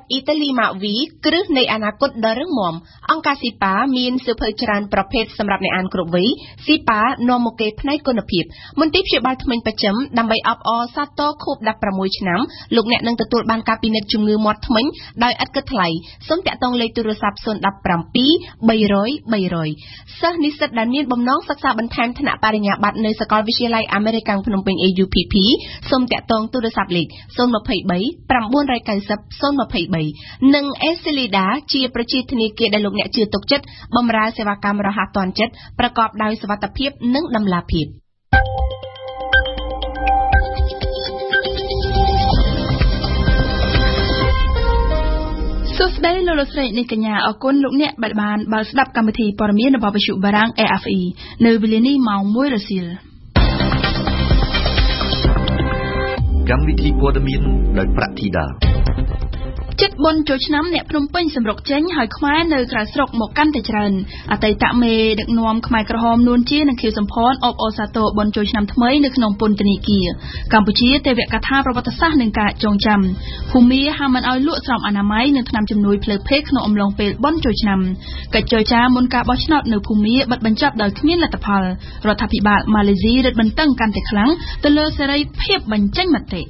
អ៊ីតាលីម៉ាវីគ្រឹះនៃអនាគតដ៏រឹងមាំអង្គការស៊ីប៉ាមានសៀវភៅច្រើនប្រភេទសម្រាប់អ្នកអានគ្រប់វ័យស៊ីប៉ានាំមកគេផ្នែកគុណភាពមន្ទីរព្យាបាលថ្មិញបច្ចឹមដើម្បីអបអរសាទរខួប16ឆ្នាំលោកអ្នកនឹងទទួលបានការពិនិត្យជំងឺមាត់ធ្មេញដោយឥតគិតថ្លៃសូមតាក់ទងលេខទូរស័ព្ទ017 300 សិស្សនិស្សិតដែលមានបំណងសិក្សាបន្ថែមថ្នាក់បរិញ្ញាបត្រនៅសាកលវិទ្យាល័យអាមេរិកភ្នំពេញ AUPP សូមតាក់ទងទូរស័ព្ទលេខ023 និងអេសេលីដាជាប្រជាធនាគារដែលលោកអ្នកជឿទុកចិត្តបម្រើសេវាកម្មរហ័សទាន់ចិត្តប្រកបដោយសុវត្ថិភាពនិងតម្លាភាពសួស្តីលោកស្រីអ្នកកញ្ញាអរគុណលោកអ្នកបានបើស្ដាប់កម្មវិធីព័ត៌មានរបស់វិទ្យុបារាំង AFE នៅវេលានេះម៉ោង 1 រសៀលកម្មវិធីព័ត៌មានដោយប្រាក់ធីតាចិត្តបុណ្យចូលឆ្នាំអ្នកភ្នំពេញសម្រុកចេញហើយខ្មែរនៅក្រៅស្រុកមកកាន់តែច្រើនអតីតមេដឹកនាំខ្មែរក្រហមនួនជានិងខៀវសំផនអបអរសាទរបុណ្យចូលឆ្នាំថ្មីនៅក្នុងពន្ធនាគារកម្ពុជាទេវកថាប្រវត្តិសាស្ត្រនិងការចងចាំភូមាហាមមិនឲ្យលក់ស្រោមអនាម័យនិងថ្នាំជំនួយភ្លើភេទក្នុងអំឡុងពេលបុណ្យចូលឆ្នាំកិច្ចចរចាមុនការបោះឆ្នោតនៅភូមាបិទបញ្ចប់ដោយគ្មានលទ្ធផលរដ្ឋាភិបាលម៉ាឡេស៊ីរឹតបន្តឹងកាន់តែខ្លាំងទៅលើសេរីភាពបញ្ចេញមតិ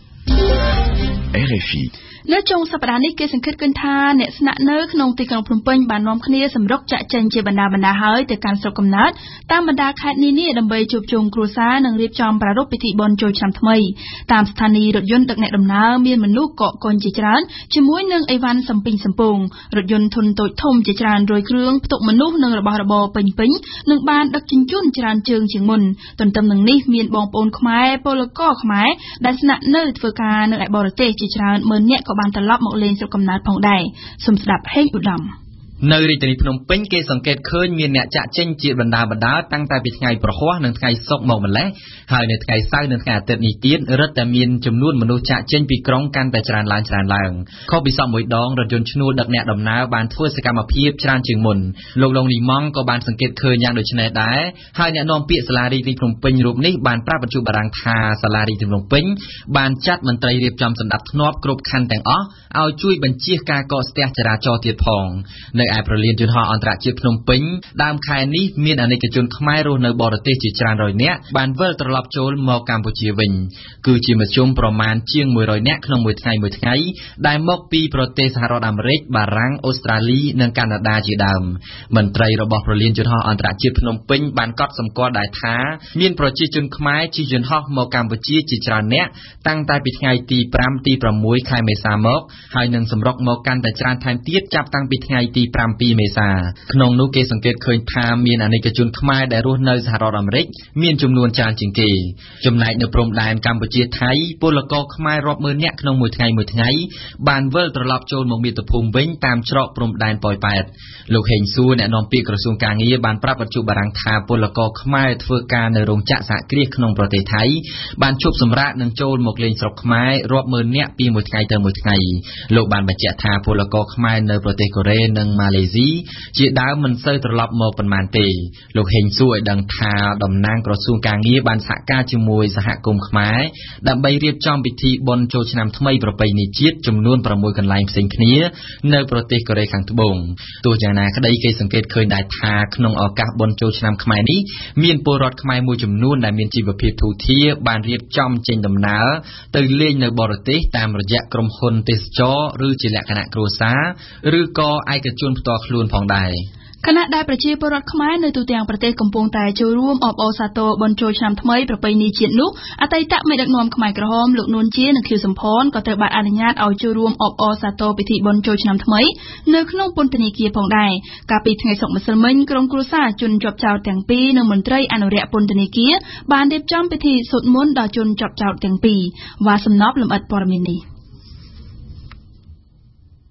RFI នៅចុងសប្តាហ៍នេះគេសង្កេតឃើញថាអ្នកស្នាក់នៅក្នុងទីក្រុងភ្នំពេញបាននាំគ្នាសម្រុកចាក់ចេញជាបណ្ដាហើយទៅកាន់ស្រុកកំណើតតាមបណ្ដាខេត្តនានាដើម្បីជួបជុំគ្រួសារនិងរៀបចំប្រារព្ធពិធីបុណ្យចូលឆ្នាំថ្មីតាមស្ថានីយ៍រថយន្តដឹកអ្នកដំណើរមានមនុស្សកកកុញជាច្រើនជាមួយនឹងអីវ៉ាន់សំពីងសំពងរថយន្តធុនតូចធំជាច្រើនរយគ្រឿងផ្ទុកមនុស្សនិងរបស់របរពេញនិងបានដឹកជញ្ជូនច្រើនជើងជាងមុនទន្ទឹមនឹងនេះមានបងប្អូនខ្មែរពលករខ្មែរដែលស្នាក់នៅធ្វើការនៅឯបរទេសជាច្រើនម៉ឺននាក់ក៏បានត្រឡប់មកលេងស្រុកកំណើតផងដែរសូមស្ដាប់ហេងឧត្តមនៅរាជធានីភ្នំពេញគេសង្កេតឃើញមានអ្នកចាក់ចេញជាបណ្ដាតាំងតែពីថ្ងៃប្រហ័សនិងថ្ងៃសុក្រមកម្លេះហើយនៅថ្ងៃសៅរ៍និងថ្ងៃអាទិត្យនេះទៀតរឹតតែមានចំនួនមនុស្សចាក់ចេញពីក្រុងកាន់តែច្រើនឡើងខុសពីសពមួយដងរថយន្តឈ្នួលដឹកអ្នកដំណើរបានធ្វើសកម្មភាពច្រើនជាងមុនលោកលីម៉ង់ក៏បានសង្កេតឃើញយ៉ាងដូចនេះដែរហើយអ្នកនាំពាក្យសាលារាជធានីភ្នំពេញរូបនេះបានប្រាប់បញ្ជាបារាំងថាសាលារាជធានីភ្នំពេញបានចាត់មន្ត្រីរៀបចំសណ្ដាប់ធ្នាប់គ្រប់ខណ្ឌទាំងអស់ឲ្យជួយបញ្ជៀសការកកស្ទះចរាចរណ៍ទៀតផងនៅឯប្រលានយន្តហោះអន្តរជាតិភ្នំពេញដើមខែនេះមានអាណិកជនខ្មែររស់នៅបរទេសជាច្រើនរយនាក់បានវិលត្រឡប់ចូលមកកម្ពុជាវិញគឺជាមធ្យមប្រមាណជាង100នាក់ក្នុងមួយថ្ងៃដែលមកពីប្រទេសសហរដ្ឋអាមេរិកបារាំងអូស្ត្រាលីនិងកាណាដាជាដើមមន្ត្រីរបស់ប្រលានយន្តហោះអន្តរជាតិភ្នំពេញបានកត់សម្គាល់ដែរថាមានប្រជាជនខ្មែរជិះយន្តហោះមកកម្ពុជាជាច្រើននាក់តាំងតែពីថ្ងៃទី5ទី6ខែមេសាមកហើយនឹងសម្រុកមកកាន់តែច្រើនថែមទៀតចាប់តាំងពីថ្ងៃទី7មេសាក្នុងនោះគេសង្កេតឃើញថាមានអាណិកជនខ្មែរដែលរស់នៅសហរដ្ឋអាមេរិកមានចំនួនច្រើនជាងគេចំណែកនៅព្រំដែនកម្ពុជាថៃពលករខ្មែររាប់ម៉ឺននាក់ក្នុងមួយថ្ងៃបានវិលត្រឡប់ចូលមកមាតុភូមិវិញតាមច្រកព្រំដែនប៉ោយប៉ែតលោកហេងសួរអ្នកនាំពាក្យក្រសួងកាងារបានប្រាប់បញ្ជាបារាំងថាពលករខ្មែរធ្វើការនៅរោងចក្រសហគ្រាសក្នុងប្រទេសថៃបានជប់សម្រាកនិងចូលមកលេងស្រុកខ្មែររាប់ម៉ឺននាក់ពីមួយថ្ងៃទៅមួយថ្ងៃលោកបានបញ្ជាក់ថាពលករខ្មែរនៅប្រទេសកូរ៉េនិងម៉ាឡេស៊ីជាដើមមិនសូវត្រឡប់មកប៉ុន្មានទេលោកហេងសួរឲ្យដឹងថាតំណាងក្រសួងកាងារបានសហការជាមួយសហគមន៍ខ្មែរដើម្បីរៀបចំពិធីបុណ្យចូលឆ្នាំថ្មីប្រពៃណីជាតិចំនួន6កន្លែងផ្សេងគ្នានៅប្រទេសកូរ៉េខាងត្បូងទោះយ៉ាងណាក្តីគេសង្កេតឃើញដែរថាក្នុងឱកាសបុណ្យចូលឆ្នាំខ្មែរនេះមានពលរដ្ឋខ្មែរមួយចំនួនដែលមានជីវភាពធូរធារបានរៀបចំចេញដំណើរទៅលេងនៅបរទេសតាមរយៈក្រុមហ៊ុនទេសចរឬជាលក្ខណៈគ្រួសារឬក៏ឯកជនផ្ទាល់ខ្លួនផងដែរខណៈដែលប្រជាពលរដ្ឋខ្មែរនៅទូទាំងប្រទេសកំពុងតែចូលរួមអបអរសាទរបុណ្យចូលឆ្នាំថ្មីប្រពៃណីជាតិនោះអតីតមេដឹកនាំខ្មែរក្រហមលោកនួនជានិងខៀវសំផនក៏ត្រូវបានអនុញ្ញាតឲ្យចូលរួមអបអរសាទរពិធីបុណ្យចូលឆ្នាំថ្មីនៅក្នុងពន្ធនាគារផងដែរកាលពីថ្ងៃសុក្រម្សិលមិញក្រុមគ្រួសារជនជាប់ចោទទាំងពីរនិងមន្ត្រីអនុរិយពន្ធនាគារបានរៀបចំពិធីសូត្រមន្តដល់ជនជាប់ចោទទាំងពីរវ៉ាសំណប់លំអិតព័ត៌មាននេះ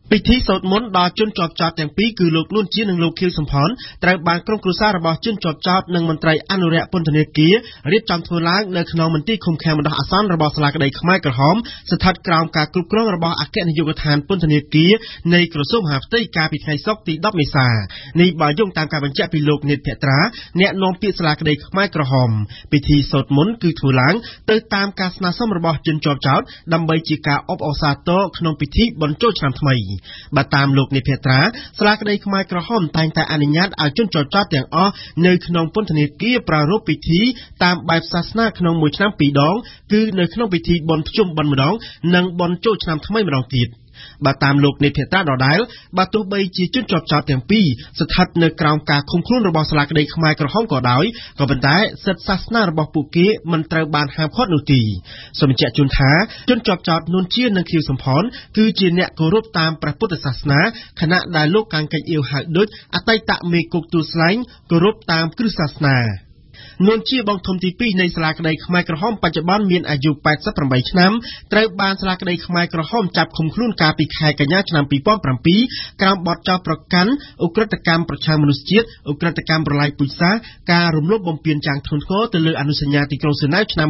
ពិធីសូត្រមន្តដល់ជនជាប់ចោតទាំងពីរគឺលោកនួនជានិងលោកខៀវសំផនត្រូវបានក្រុមគ្រួសាររបស់ជនជាប់ចោតនិងមន្ត្រីអនុរិយពន្ធនាគាររៀបចំធ្វើឡើងនៅក្នុងមន្ទីរឃុំឃាំងបណ្ដោះអាសន្នរបស់សាលាក្តីខ្មែរក្រហមស្ថិតក្រោមការគ្រប់គ្រងរបស់អគ្គនាយកដ្ឋានពន្ធនាគារនៃក្រសួងមហាផ្ទៃកាលពីថ្ងៃសុក្រទី10មេសានេះបើយោងតាមការបញ្ជាក់ពីលោកនេតភត្រាអ្នកនាំពាក្យសាលាក្តីខ្មែរក្រហមពិធីសូត្រមន្តគឺធ្វើឡើងទៅតាមការស្នើសុំរបស់ជនជាប់ចោតដើម្បីជាការអបអរសាទរក្នុងពិធីបុណ្យចូលឆ្នាំថ្មីបើតាមលោកនេតភត្រាសាលាក្តីខ្មែរក្រហមតែងតែអនុញ្ញាតឲ្យជនជាប់ចោតទាំងអស់នៅក្នុងពន្ធនាគារប្រារព្ធពិធីតាមបែបសាសនាក្នុងមួយឆ្នាំ2ដងគឺនៅក្នុងពិធីបុណ្យភ្ជុំបិណ្ឌម្ដងនិងបុណ្យចូលឆ្នាំថ្មីម្ដងទៀតបើតាមលោកនេតភត្រាដដែលបើទោះបីជាជនជាប់ចោតទាំងពីរស្ថិតនៅក្រោមការឃុំខ្លួនរបស់សាលាក្តីខ្មែរក្រហមក៏ដោយក៏ប៉ុន្តែសិទ្ធិសាសនារបស់ពួកគេមិនត្រូវបានហាមឃាត់នោះទេសូមបញ្ជាក់ជូនថាជនជាប់ចោតនួនជានិងខៀវសំផនគឺជាអ្នកគោរពតាមព្រះពុទ្ធសាសនាខណៈដែលលោកកាំងកិច្ចអៀវហៅដូចអតីតមេគុកទួលស្លែងគោរពតាមគ្រឹះសាសនានួនជាបងធំទី2នៃសាលាក្តីខ្មែរក្រហមបច្ចុប្បន្នមានអាយុ88ឆ្នាំត្រូវបានសាលាក្តីខ្មែរក្រហមចាប់ឃុំខ្លួនកាលពីខែកញ្ញាឆ្នាំ2007ក្រោមបទចោទប្រកាន់ឧក្រិដ្ឋកម្មប្រឆាំងមនុស្សជាតិឧក្រិដ្ឋកម្មប្រល័យពូជសាសន៍ការរំលោភបំពានយ៉ាងធ្ងន់ធ្ងរទៅលើអនុសញ្ញាទីក្រុងហ្សឺណែវឆ្នាំ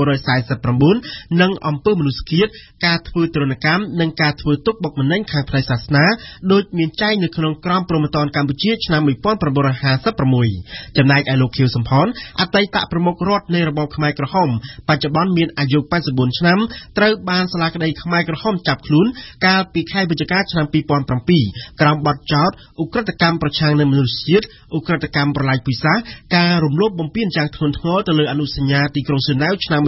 1949និងអំពើមនុស្សឃាតការធ្វើទរណកម្មនិងការធ្វើទុកបុកម្នេញខាងផ្នែកសាសនាដោយមានចែងនៅក្នុងក្រមព្រហ្មទណ្ឌកម្ពុជាឆ្នាំ1956ចំណែកឯលោកខៀវសំផនអតីតប្រមុខរដ្ឋនៃរបបខ្មែរក្រហមបច្ចុប្បន្នមានអាយុ84ឆ្នាំត្រូវបានសាលាក្តីខ្មែរក្រហមចាប់ខ្លួនកាលពីខែវិច្ឆិកាឆ្នាំ2007ក្រោមបទចោទឧក្រិដ្ឋកម្មប្រឆាំងនឹងមនុស្សជាតិឧក្រិដ្ឋកម្មប្រល័យពូជសាសន៍ការរំលោភបំពានយ៉ាងធ្ងន់ធ្ងរទៅលើអនុសញ្ញាទីក្រុងហ្សឺណែវឆ្នាំ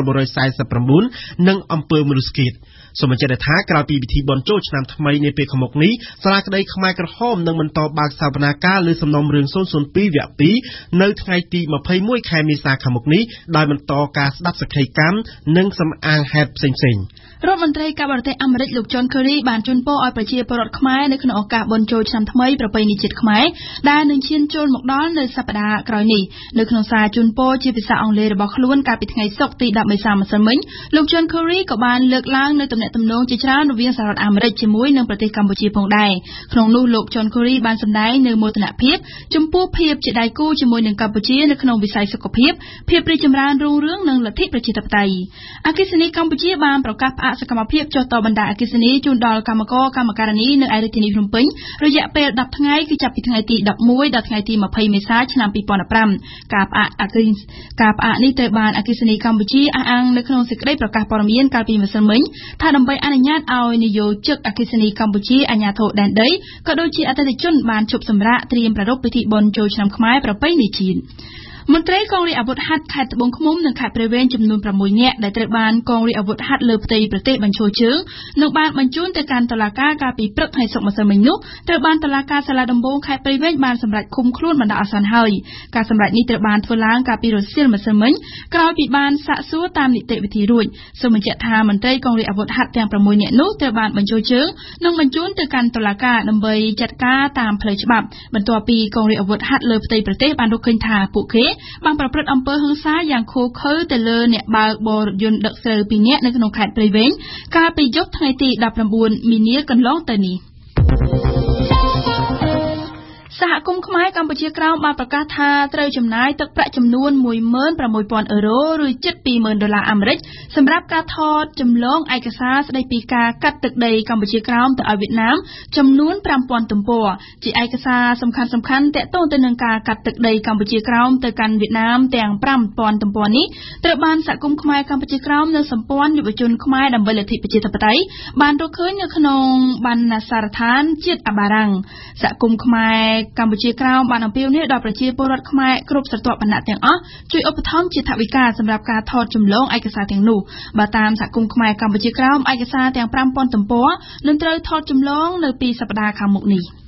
1949និងអំពើមនុស្សឃាតសូមបញ្ជាក់ថាក្រោយពីពិធីបុណ្យចូលឆ្នាំថ្មីនាពេលខាងមុខនេះសាលាក្តីខ្មែរក្រហមនឹងបន្តបើកសវនាការលើសំណុំរឿង002វគ្គ2នៅថ្ងៃទី21ខែមេសាខាងមុខនេះដោយបន្តការស្ដាប់សក្ខីកម្មនិងសំអាងហេតុផ្សេងៗរដ្ឋមន្ត្រីការបរទេសអាមេរិកលោក John Kerry បានជូនពរឲ្យប្រជាពលរដ្ឋខ្មែរនៅក្នុងឱកាសបុណ្យចូលឆ្នាំថ្មីប្រពៃណីជាតិខ្មែរដែលនឹងឈានចូលមកដល់នៅសប្តាហ៍ក្រោយនេះនៅក្នុងសារជូនពរជាភាសាអង់គ្លេសរបស់ខ្លួនកាលពីថ្ងៃសុក្រទី10មេសាម្សិលមិញលោក John Kerry ក៏បានលើកឡើងនៅទំនាក់ទំនងជាច្រើនរវាងសហរដ្ឋអាមេរិកជាមួយនឹងប្រទេសកម្ពុជាផងដែរក្នុងនោះលោក John Kerry បានសម្ដែងនៅមោទនភាពចំពោះភាពជាដៃគូជាមួយនឹងកម្ពុជានៅក្នុងវិស័យសុខភាពភាពរីកចម្រើនរុងរឿងនិងលទ្ធិប្រជាធិបតេយ្យអគ្គិសនីកម្ពុជាបានប្រកាសផ្អាកសកម្មភាពចុះតបណ្ដាអគ្គិសនីជូនដល់កម្មករកម្មការិនីនៅឯរាជធានីភ្នំពេញរយៈពេល10ថ្ងៃគឺចាប់ពីថ្ងៃទី11ដល់ថ្ងៃទី20មេសាឆ្នាំ2015ការផ្អាកនេះត្រូវបានអគ្គិសនីកម្ពុជាអះអាងនៅក្នុងសេចក្តីប្រកាសព័ត៌មានកាលពីម្សិលមិញថាដើម្បីអនុញ្ញាតឲ្យនយោជិកអគ្គិសនីកម្ពុជាអាជ្ញាធរដែនដីក៏ដូចជាអតិថិជនបានជប់សម្រាកត្រៀមប្រារព្ធពិធីបុណ្យចូលឆ្នាំខ្មែរប្រពៃណីជាតិមន្ត្រីកងរាជអាវុធហត្ថខេត្តត្បូងឃ្មុំនិងខេត្តព្រៃវែងចំនួន6នាក់ដែលត្រូវបានកងរាជអាវុធហត្ថលើផ្ទៃប្រទេសបញ្ឈរជើងនិងបានបញ្ជូនទៅកាន់តុលាការកាលពីព្រឹកថ្ងៃសុក្រម្សិលមិញនោះត្រូវបានតុលាការសាលាដំបងខេត្តព្រៃវែងបានសម្រេចឃុំខ្លួនបណ្ដោះអាសន្នហើយការសម្រេចនេះត្រូវបានធ្វើឡើងកាលពីរសៀលម្សិលមិញក្រោយពីបានសាកសួរតាមនីតិវិធីរួចសូមបញ្ជាក់ថាមន្ត្រីកងរាជអាវុធហត្ថទាំង6នាក់នោះត្រូវបានបញ្ជូនជើងនិងបញ្ជូនទៅកាន់តុលាការដើម្បីចាត់ការតាមផ្លូវច្បាប់បន្ទាប់ពីកងរាជអាវុធហត្ថលើផ្ទៃប្រទេសបានរកឃើញថាពួកគេបានប្រព្រឹត្តអំពើហិង្សាយ៉ាងឃោរឃៅទៅលើអ្នកបើកបររថយន្តដឹកស្រូវ2នាក់នៅក្នុងខេត្តព្រៃវែងកាលពីយប់ថ្ងៃទី19មីនាកន្លងទៅនេះសហគមន៍ខ្មែរកម្ពុជាក្រោមបានប្រកាសថាត្រូវចំណាយទឹកប្រាក់ចំនួន 16,000 អឺរ៉ូឬជិត $20,000 អាមេរិកសម្រាប់ការថតចម្លងឯកសារស្ដីពីការកាត់ទឹកដីកម្ពុជាក្រោមទៅឲ្យវៀតណាមចំនួន 5,000 ទំព័រជាឯកសារសំខាន់ៗទាក់ទងទៅនឹងការកាត់ទឹកដីកម្ពុជាក្រោមទៅកាន់វៀតណាមទាំង 5,000 ទំព័រនេះត្រូវបានសហគមន៍ខ្មែរកម្ពុជាក្រោមនៅសម្ព័ន្ធយុវជនខ្មែរដើម្បីលទ្ធិប្រជាធិបតេយ្យបានរកឃើញនៅក្នុងបណ្ណាសារដ្ឋានជាតិអាបារាំងសហគមន៍ខ្មែរកម្ពុជាក្រោមបានអំពាវនាវដល់ប្រជាពលរដ្ឋខ្មែរគ្រប់ស្រទាប់វណ្ណៈទាំងអស់ជួយឧបត្ថម្ភជាថវិកាសម្រាប់ការថតចម្លងឯកសារទាំងនោះបើតាមសហគមន៍ខ្មែរកម្ពុជាក្រោមឯកសារទាំង 5,000 ទំព័រនឹងត្រូវថតចម្លងនៅពីសប្តាហ៍ខាងមុខនេះ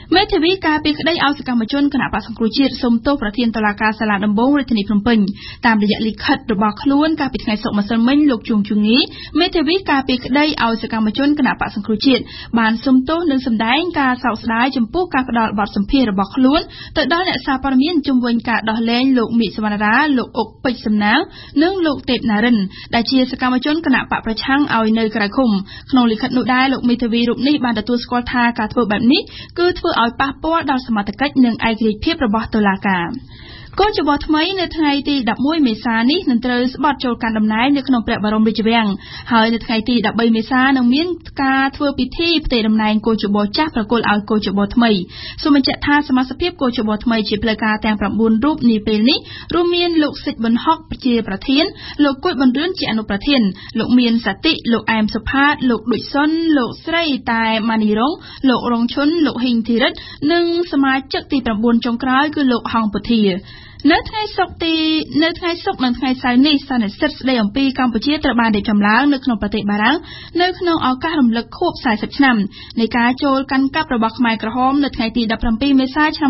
មេធាវីការពីក្តីឲ្យសកម្មជនគណៈបក្សសង្គ្រោះជាតិសុំទោសប្រធានតុលាការសាលាដំបងរាជធានីភ្នំពេញតាមរយៈលិខិតរបស់ខ្លួនកាលពីថ្ងៃសុក្រម្សិលមិញលោកជួងជងីមេធាវីការពីក្តីឲ្យសកម្មជនគណៈបក្សសង្គ្រោះជាតិបានសុំទោសនិងសម្ដែងការសោកស្ដាយចំពោះការផ្ដល់បទសម្ភាសន៍របស់ខ្លួនទៅដល់អ្នកសារព័ត៌មានជុំវិញការដោះលែងលោកមីសវណ្ណារាលោកអុកពេជ្រសំណាងនិងលោកទេពណារិនដែលជាសកម្មជនគណៈបកប្រឆាំងឲ្យនៅក្រៅឃុំក្នុងលិខិតនោះដែរលោកមេធាវីរូបនេះបានទទួលស្គាល់ថាការធ្វើបែបនេះគឺធ្វើឲ្យប៉ះពាល់ដល់សមត្ថកិច្ចនិងឯករាជ្យភាពរបស់តុលាការគោលចំបល់ថ្មីនៅថ្ងៃទី11មេសានេះនឹងត្រូវស្បត់ចូលកាន់តំណែងនៅក្នុងព្រះបរមរាជវាំងហើយនៅថ្ងៃទី13មេសានឹងមានការធ្វើពិធីផ្ទេរតំណែងគោលចំបល់ចាស់ប្រគល់ឲ្យគោលចំបល់ថ្មីសូមបញ្ជាក់ថាសមាជិកគោលចំបល់ថ្មីជាផ្លូវការទាំង9រូបនាពេលនេះរួមមានលោកសិទ្ធិប៊ុនហុកជាប្រធានលោកគួយប៊ុនរឿនជាអនុប្រធានលោកមានសតិលោកអែមសុផាតលោកឌុចសុនលោកស្រីតែម៉ានីរងលោករងឈុនលោកហ៊ីងធីរិតនិងសមាជិកទី9ចុងក្រោយគឺលោកហងពុធានៅថ្ងៃសុក្រនិងថ្ងៃសៅរ៍នេះសន្និសីទស្ដីអំពីកម្ពុជាត្រូវបានរៀបចំឡើងនៅក្នុងប្រទេសបារាំងនៅក្នុងឱកាសរំលឹកខួប40ឆ្នាំនៃការចូលកាន់កាប់របស់ខ្មែរក្រហមនៅថ្ងៃទី17មេសាឆ្នាំ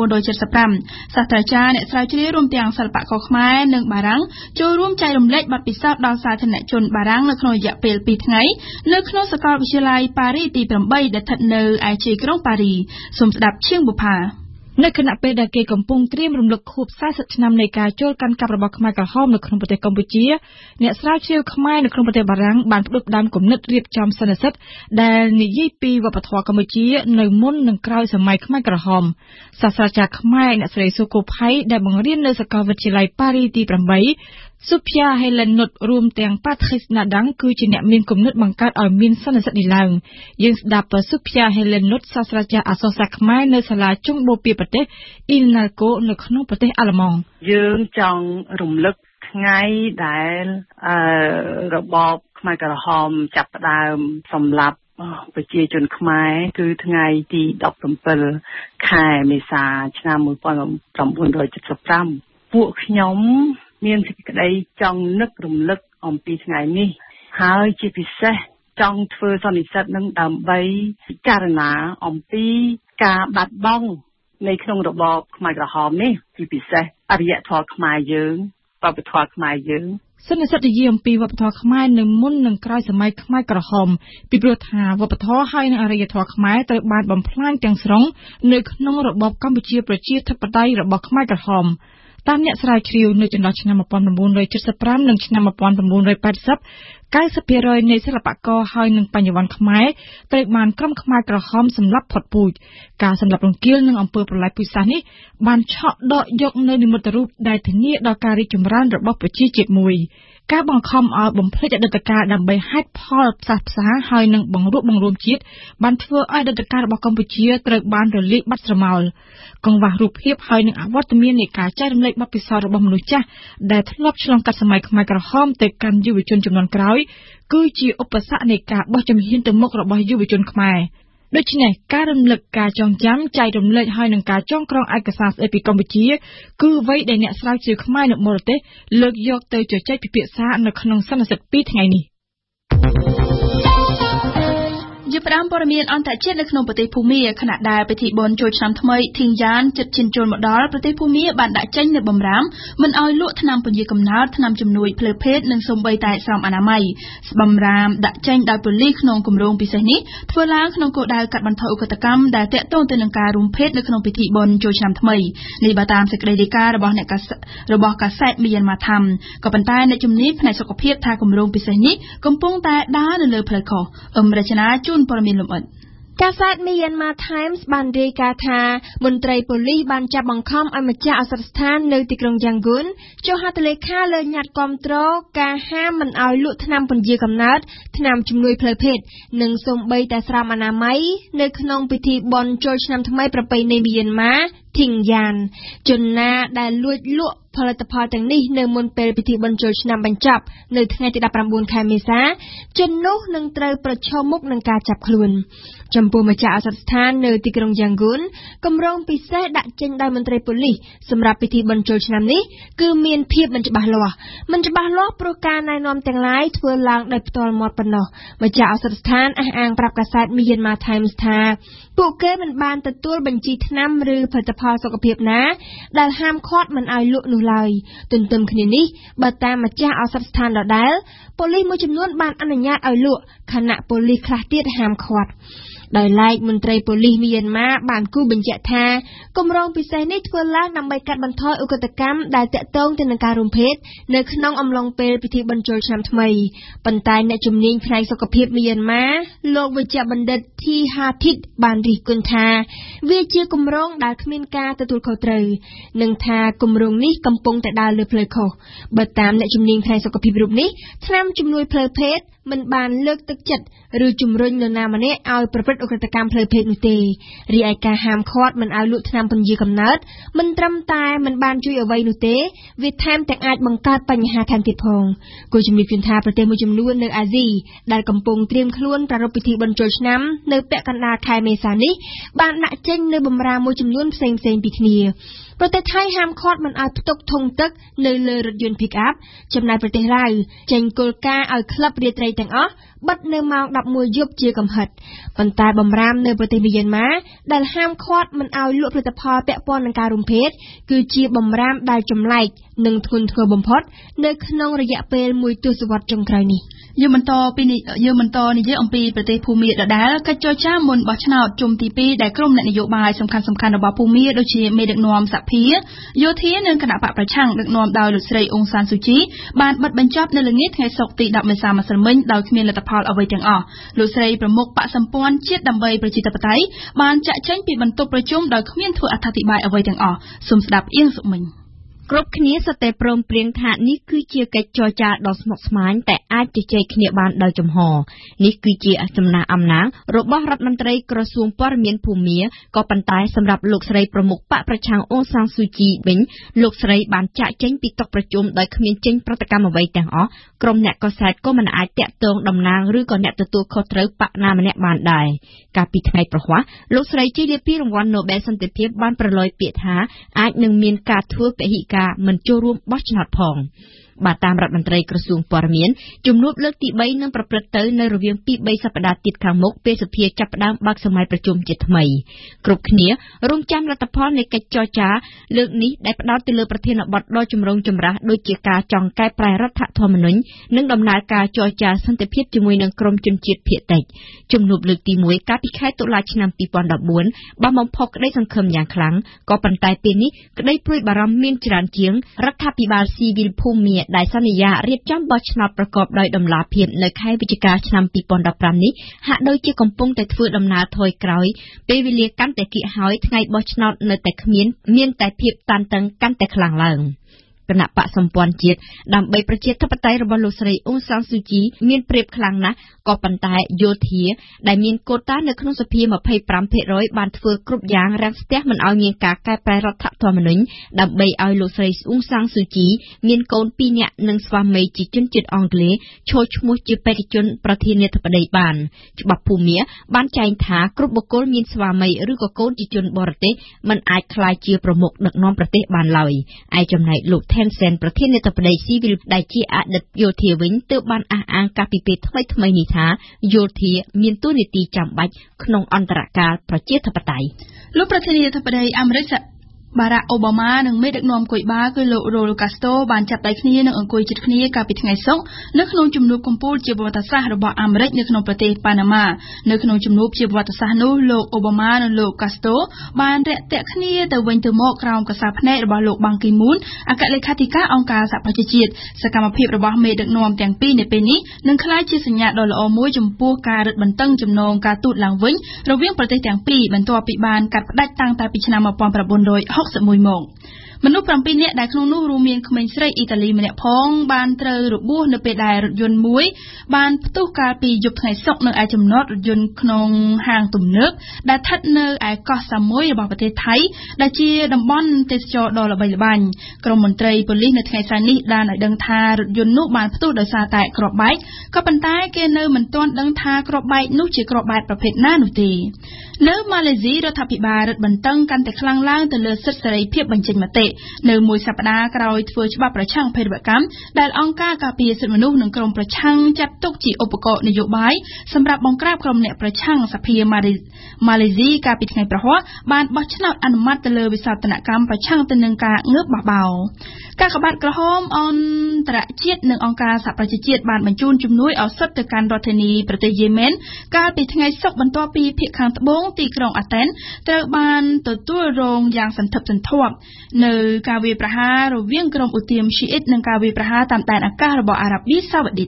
1975សាស្ត្រាចារ្យអ្នកស្រាវជ្រាវរួមទាំងសិល្បករខ្មែរនិងបារាំងចូលរួមចែករំលែកបទពិសោធន៍ដល់សាធារណជនបារាំងនៅក្នុងរយៈពេល2ថ្ងៃនៅក្នុងសាកលវិទ្យាល័យប៉ារីទី8ដែលស្ថិតនៅឯជ័យក្រុងប៉ារីសូមស្ដាប់ឈៀងបុផានៅគណៈពេលដែលគេកំពុងត្រៀមរំលឹកខួប40ឆ្នាំនៃការចូលកាន់កាប់របស់ខ្មែរក្រហមនៅក្នុងប្រទេសកម្ពុជាអ្នកស្រាវជ្រាវខ្មែរនៅក្នុងប្រទេសបារាំងបានផ្ដួចផ្ដើមគំនិតរៀបចំសន្និសីទដែលនិយាយពីវប្បធម៌កម្ពុជានៅមុននិងក្រោយសម័យខ្មែរក្រហមសាស្ត្រាចារ្យខ្មែរអ្នកស្រីសុគូផៃដែលបង្រៀននៅសាកលវិទ្យាល័យប៉ារីទី8ស៊ូភីយ៉ាហេឡែននុតរួមទាំងប៉ាទ្រីសណាដាំងគឺជាអ្នកមានគំនិតបង្កើតឲ្យមានសន្និសីទនេះឡើងយើងស្ដាប់ស៊ូភីយ៉ាហេឡែននុតសាស្ត្រាចារ្យអក្សរសាស្ត្រខ្មែរនៅសាលាជុងបូព៌ាប្រទេសអ៊ីលណាល់កូនៅក្នុងប្រទេសអាល្លឺម៉ង់យើងចង់រំលឹកថ្ងៃដែលរបបខ្មែរក្រហមចាប់ផ្ដើមសម្លាប់ប្រជាជនខ្មែរគឺថ្ងៃទី17ខែមេសាឆ្នាំ1975ពួកខ្ញុំមានសេចក្តីចង់នឹករំលឹកអំពីថ្ងៃនេះហើយជាពិសេសចង់ធ្វើសន្និសីទនឹងដើម្បីពិចារណាអំពីការបាត់បង់ในក្នុងរបបខ្មែរក្រហមនេះជាពិសេសអរិយធម៌ខ្មែរយើងវប្បធម៌ខ្មែរយើងសន្និសីទនិយាយអំពីវប្បធម៌ខ្មែរនៅមុននិងក្រោយសម័យខ្មែរក្រហមពីព្រោះថាវប្បធម៌ហើយនិងអរិយធម៌ខ្មែរត្រូវបានបំផ្លាញទាំងស្រុងនៅក្នុងរបបកម្ពុជាប្រជាធិបតេយ្យរបស់ខ្មែរក្រហមតាមអ្នកស្រាវជ្រាវនៅចន្លោះឆ្នាំ1975និងឆ្នាំ1980 90% នៃសិល្បករហើយនិងបញ្ញវន្តខ្មែរត្រូវបានក្រុមខ្មែរក្រហមសម្លាប់ផុតពូជការសម្លាប់រង្គាលនិងអំពើប្រល័យពូជសាសន៍នេះបានឆក់ដកយកនៅនិមិត្តរូបដែលធានាដល់ការរីកចម្រើនរបស់ប្រជាជាតិមួយការបង្ខំឲ្យបំភ្លេចអតីតកាលដើម្បីហេតុផលផ្សះផ្សាហើយនិងបង្រួបបង្រួមជាតិបានធ្វើឲ្យអតីតកាលរបស់កម្ពុជាត្រូវបានរលាយបាត់ស្រមោលកង្វះរូបភាពហើយនិងអវត្តមាននៃការចែករំលែកបទពិសោធន៍របស់មនុស្សចាស់ដែលធ្លាប់ឆ្លងកាត់សម័យខ្មែរក្រហមទៅកាន់យុវជនជំនាន់ក្រោយគឺជាឧបសគ្គនៃការបោះជំហានទៅមុខរបស់យុវជនខ្មែរដូច្នេះការរំលឹកការចងចាំចែករំលែកហើយនឹងការចងក្រងឯកសារស្ដីពីកម្ពុជាគឺអ្វីដែលអ្នកស្រាវជ្រាវខ្មែរនៅបរទេសលើកយកទៅជជែកពិភាក្សានៅក្នុងសន្និសីទ2ថ្ងៃនេះជាផ្ដើមព័ត៌មានអន្តរជាតិនៅក្នុងប្រទេសភូមាខណៈដែលពិធីបុណ្យចូលឆ្នាំថ្មីធីងយ៉ានជិតឈានចូលមកដល់ប្រទេសភូមាបានដាក់ចេញនូវបម្រាមមិនឲ្យលក់ថ្នាំពន្យាកំណើតថ្នាំជំនួយផ្លូវភេទនិងសូម្បីតែស្រោមអនាម័យបម្រាមដាក់ចេញដោយប៉ូលីសក្នុងគម្រោងពិសេសនេះធ្វើឡើងក្នុងគោលដៅកាត់បន្ថយឧក្រិដ្ឋកម្មដែលទាក់ទងទៅនឹងការរួមភេទនៅក្នុងពិធីបុណ្យចូលឆ្នាំថ្មីនេះបើតាមសេចក្តីរាយការណ៍របស់កាសែត Myanmar Times ក៏ប៉ុន្តែអ្នកជំនាញផ្នែកសុខភាពថាគម្រោងពិសេសនេះកំពុងតែដើរនៅលើផ្លូវខុសរចនាជូនព័ត៌មានលម្អិតកាសែត Myanmar Times បានរាយការណ៍ថាមន្ត្រីប៉ូលីសបានចាប់បង្ខំឲ្យម្ចាស់ឱសថស្ថាននៅទីក្រុងយ៉ាងហ្គូនចុះហត្ថលេខាលើញត្តិគាំទ្រការហាមមិនឲ្យលក់ថ្នាំពន្យាកំណើតថ្នាំជំនួយផ្លូវភេទនិងសូម្បីតែស្រោមអនាម័យនៅក្នុងពិធីបុណ្យចូលឆ្នាំថ្មីប្រពៃណីមីយ៉ាន់ម៉ាធីងយ៉ានជនណាដែលលួចលក់ផលិតផលទាំងនេះនៅមុនពេលពិធីបុណ្យចូលឆ្នាំបញ្ចប់នៅថ្ងៃទី19ខែមេសាជននោះនឹងត្រូវប្រឈមមុខនឹងការចាប់ខ្លួនចំពោះម្ចាស់ឱសថស្ថាននៅទីក្រុងយ៉ាងហ្គូនគម្រោងពិសេសដាក់ចេញដោយមន្ត្រីប៉ូលីសសម្រាប់ពិធីបុណ្យចូលឆ្នាំនេះគឺមានភាពមិនច្បាស់លាស់ព្រោះការណែនាំទាំងឡាយធ្វើឡើងដោយផ្ទាល់មាត់ប៉ុណ្ណោះម្ចាស់ឱសថស្ថានអះអាងប្រាប់កាសែត Myanmar Times ថាពួកគេមិនបានទទួលបញ្ជីថ្នាំឬផលិតផលសុខភាពណាដែលហាមឃាត់មិនឲ្យលក់នោះឡើយទន្ទឹមគ្នានេះបើតាមម្ចាស់ឱសថស្ថានដដែលប៉ូលីសមួយចំនួនបានអនុញ្ញាតឲ្យលក់ខណៈប៉ូលីសខ្លះទៀតហាមឃាត់ដោយឡែកមន្ត្រីប៉ូលីសមីយ៉ាន់ម៉ាបានគូបញ្ជាក់ថាគម្រោងពិសេសនេះធ្វើឡើងដើម្បីកាត់បន្ថយឧក្រិដ្ឋកម្មដែលតាក់ទងទៅនឹងការរំភេតនៅក្នុងអំឡុងពេលពិធីបុណ្យចូលឆ្នាំថ្មីប៉ុន្តែអ្នកជំនាញផ្នែកសុខភាពមីយ៉ាន់ម៉ាលោកវេជ្ជបណ្ឌិតធីហាធីតបានរិះគន់ថាវាជាគម្រោងដែលគ្មានការទទួលខុសត្រូវនិងថាគម្រោងនេះកំពុងតែដើរលើផ្លូវខុសបើតាមអ្នកជំនាញផ្នែកសុខភាពរូបនេះថ្នាំជំនួយផ្លូវភេទមិនបានលើកទឹកចិត្តឬជំរុញនរណាម្នាក់ឲ្យប្រព្រឹត្តឧក្រិដ្ឋកម្មផ្លូវភេទនោះទេរីឯការហាមឃាត់មិនឲ្យលក់ថ្នាំពន្យាកំណើតមិនត្រឹមតែមិនបានជួយអ្វីនោះទេវាថែមទាំងអាចបង្កើតបញ្ហាថែមទៀតផងគូជំរាបជូនថាប្រទេសមួយចំនួននៅអាស៊ីដែលកំពុងត្រៀមខ្លួនប្រារព្ធពិធីបុណ្យចូលឆ្នាំនៅពាក់កណ្ដាលខែមេសានេះបានដាក់ចេញនូវបម្រាមមួយចំនួនផ្សេងៗពីគ្នាប្រទេសថៃហាមឃាត់មិនឲ្យផ្ទុកធុងទឹកនៅលើរថយន្ត pick-up ចំណែកប្រទេសឡាវចេញគោលការណ៍ឲ្យក្លឹបរាត្រីទាំងអស់បិទនៅម៉ោង 11 យប់ជាកំហិតប៉ុន្តែបម្រាមនៅប្រទេសមីយ៉ាន់ម៉ាដែលហាមឃាត់មិនឲ្យលក់ផលិតផលពាក់ព័ន្ធនឹងការរំភេតគឺជាបម្រាមដែលចម្លែកនិងធ្ងន់ធ្ងរបំផុតនៅក្នុងរយៈពេលមួយទសវត្សរ៍ចុងក្រោយនេះយើងបន្តនិយាយអំពីប្រទេសភូមាដដែលកិច្ចចរចាមុនបោះឆ្នោតជុំទី2ដែលក្រុមអ្នកនយោបាយសំខាន់ៗរបស់ភូមាដូចជាមេដឹកនាំសភាយោធានិងគណៈបកប្រឆាំងដឹកនាំដោយលោកស្រីអ៊ុងសានស៊ូជីបានបិទបញ្ចប់នៅល្ងាចថ្ងៃសុក្រទី10មេសាម្សិលមិញដោយគ្មានលទ្ធផលអ្វីទាំងអស់លោកស្រីប្រមុខបកសម្ព័ន្ធជាតិដើម្បីប្រជាធិបតេយ្យបានចាក់ចែងពីបន្ទប់ប្រជុំដោយគ្មានធ្វើអត្ថាធិប្បាយអ្វីទាំងអស់សូមស្ដាប់អៀងសុមិញគ្រប់គ្នាសុទ្ធតែព្រមព្រៀងថានេះគឺជាកិច្ចចរចាដ៏ស្មុគស្មាញតែអាចជជែកគ្នាបានដោយចំហនេះគឺជាចំណាស់អំណាងរបស់រដ្ឋមន្ត្រីក្រសួងព័ត៌មានភូមាក៏ប៉ុន្តែសម្រាប់លោកស្រីប្រមុខបកប្រឆាំងអ៊ុងសានស៊ូជីវិញលោកស្រីបានចាក់ចេញពីតុប្រជុំដោយគ្មានចេញប្រតិកម្មអ្វីទាំងអស់ក្រុមអ្នកកសែតក៏មិនអាចតាក់ទងតំណាងឬក៏អ្នកទទួលខុសត្រូវបកណាម្នាក់បានដែរកាលពីថ្ងៃប្រហ័សលោកស្រីជ័យលាភីរង្វាន់ Nobel សន្តិភាពបានប្រឡយពាក្យថាអាចនឹងមានការធ្វើពហិការមិនចូលរួមបោះឆ្នោតផងបាទតាមរដ្ឋមន្ត្រីក្រសួងព័ត៌មានជំនួបលើកទី3នឹងប្រព្រឹត្តទៅនៅរវាង 2-3 សប្តាហ៍ទៀតខាងមុខពេលសភាចាប់ផ្ដើមបើកសម័យប្រជុំជាថ្មីគ្រប់គ្នារងចាំលទ្ធផលនៃកិច្ចចរចាលើកនេះដែលផ្ដោតទៅលើប្រធានបទដ៏ចម្រូងចម្រាសដូចជាការចង់កែប្រែរដ្ឋធម្មនុញ្ញនិងដំណើរការចរចាសន្តិភាពជាមួយនឹងក្រុមជនជាតិភាគតិចជំនួបលើកទី1កាលពីខែតុលាឆ្នាំ2014បានបំផុសក្តីសង្ឃឹមយ៉ាងខ្លាំងក៏ប៉ុន្តែពេលនេះក្តីព្រួយបារម្ភមានច្រើនជាងរដ្ឋាភិបាលស៊ីវិលភូមាដែលសន្យារៀបចំបោះឆ្នោតប្រកបដោយតម្លាភាពនៅខែវិច្ឆិកាឆ្នាំ2015នេះហាក់ដូចជាកំពុងតែធ្វើដំណើរថយក្រោយពេលវេលាកាន់តែគៀកហើយថ្ងៃបោះឆ្នោតនៅតែគ្មានតែភាពតានតឹងកាន់តែខ្លាំងឡើងគណៈបកសម្ព័ន្ធជាតិដើម្បីប្រជាធិបតេយ្យរបស់លោកស្រីអ៊ុងសានស៊ូជីមានព្រៀបខ្លាំងណាស់ក៏ប៉ុន្តែយោធាដែលមានកូតានៅក្នុងសភា 25% បានធ្វើគ្រប់យ៉ាងរាំងស្ទះមិនឲ្យមានការកែប្រែរដ្ឋធម្មនុញ្ញដើម្បីឲ្យលោកស្រីអ៊ុងសានស៊ូជីមានកូន2នាក់និងស្វាមីជាជនជាតិអង់គ្លេសឈរឈ្មោះជាបេក្ខជនប្រធានាធិបតីបានច្បាប់ភូមាបានចែងថាគ្រប់បុគ្គលមានស្វាមីឬក៏កូនជាជនបរទេសមិនអាចក្លាយជាប្រមុខដឹកនាំប្រទេសបានឡើយឯចំណែកលោកSen ប្រធានាធិបតីស៊ីវិលដែលជាអតីតយោធាវិញទើបបានអះអាងកាលពីពេលថ្មីៗនេះថាយោធាមានតួនាទីចាំបាច់ក្នុងអន្តរកាលប្រជាធិបតេយ្យលោកប្រធានាធិបតីអាមេរិកបារ៉ាក់អូបាម៉ានិងមេដឹកនាំគុយបាគឺលោករ៉ូលកាស្តូបានចាប់ដៃគ្នានិងអង្គុយជិតគ្នាកាលពីថ្ងៃសុក្រនៅក្នុងជំនួបកំពូលជាប្រវត្តិសាស្ត្ររបស់អាមេរិកនៅក្នុងប្រទេសប៉ាណាម៉ានៅក្នុងជំនួបជាប្រវត្តិសាស្ត្រនោះលោកអូបាម៉ានិងលោកកាស្តូបានរាក់ទាក់គ្នាទៅវិញទៅមកក្រោមកសាភ្នែករបស់លោកបាំងគីមូនអគ្គលេខាធិការអង្គការសហប្រជាជាតិសកម្មភាពរបស់មេដឹកនាំទាំងពីរនៅពេលនេះនឹងក្លាយជាសញ្ញាដ៏ល្អមួយចំពោះការរឹតបន្តឹងចំណងការទូតឡើងវិញរវាងប្រទេសទាំងពីរបន្ទាប់ពីបានកាត់ផ្តាច់តាំងតែពីឆ្នាំ1961មកមនុស្ស7នាក់ដែលក្នុងនោះរួមមានក្មេងស្រីអ៊ីតាលីម្នាក់ផងបានត្រូវរបួសនៅពេលដែលរថយន្តមួយបានផ្ទុះកាលពីយប់ថ្ងៃសុក្រនៅឯចំណតរថយន្តក្នុងហាងទំនើបដែលស្ថិតនៅឯកោះសាមុយរបស់ប្រទេសថៃដែលជាតំបន់ទេសចរដ៏ល្បីល្បាញក្រុមមន្ត្រីប៉ូលីសនៅថ្ងៃស្អែកនេះបានឲ្យដឹងថារថយន្តនោះបានផ្ទុះដោយសារតែគ្រាប់បែកក៏ប៉ុន្តែគេនៅមិនទាន់ដឹងថាគ្រាប់បែកនោះជាគ្រាប់បែកប្រភេទណានោះទេនៅម៉ាឡេស៊ីរដ្ឋាភិបាលរឹតបន្តឹងកាន់តែខ្លាំងឡើងទៅលើសិទ្ធិសេរីភាពបញ្ចេញមតិនៅមួយសប្តាហ៍ក្រោយធ្វើច្បាប់ប្រឆាំងភេរវកម្មដែលអង្គការការពារសិទ្ធិមនុស្សនិងក្រុមប្រឆាំងចាត់ទុកជាឧបករណ៍នយោបាយសម្រាប់បង្ក្រាបក្រុមអ្នកប្រឆាំងសភាម៉ាឡេស៊ីកាលពីថ្ងៃប្រហ័សបានបោះឆ្នោតអនុម័តទៅលើវិសោធនកម្មប្រឆាំងទៅនឹងការងើបបះបោរកាកបាទក្រហមអន្តរជាតិនិងអង្គការសហប្រជាជាតិបានបញ្ជូនជំនួយឱសថទៅកាន់រដ្ឋធានីប្រទេសយេម៉ែនកាលពីថ្ងៃសុក្របន្ទាប់ពីភាគខាងត្បូងទីក្រុងអាតែនត្រូវបានទទួលរងយ៉ាងសន្ធឹកសន្ធាប់នៅការវាយប្រហាររវាងក្រុមឧទាមស៊ីអ៊ីតនិងការវាយប្រហារតាមដែនអាកាសរបស់អារ៉ាប៊ីសាអូឌីត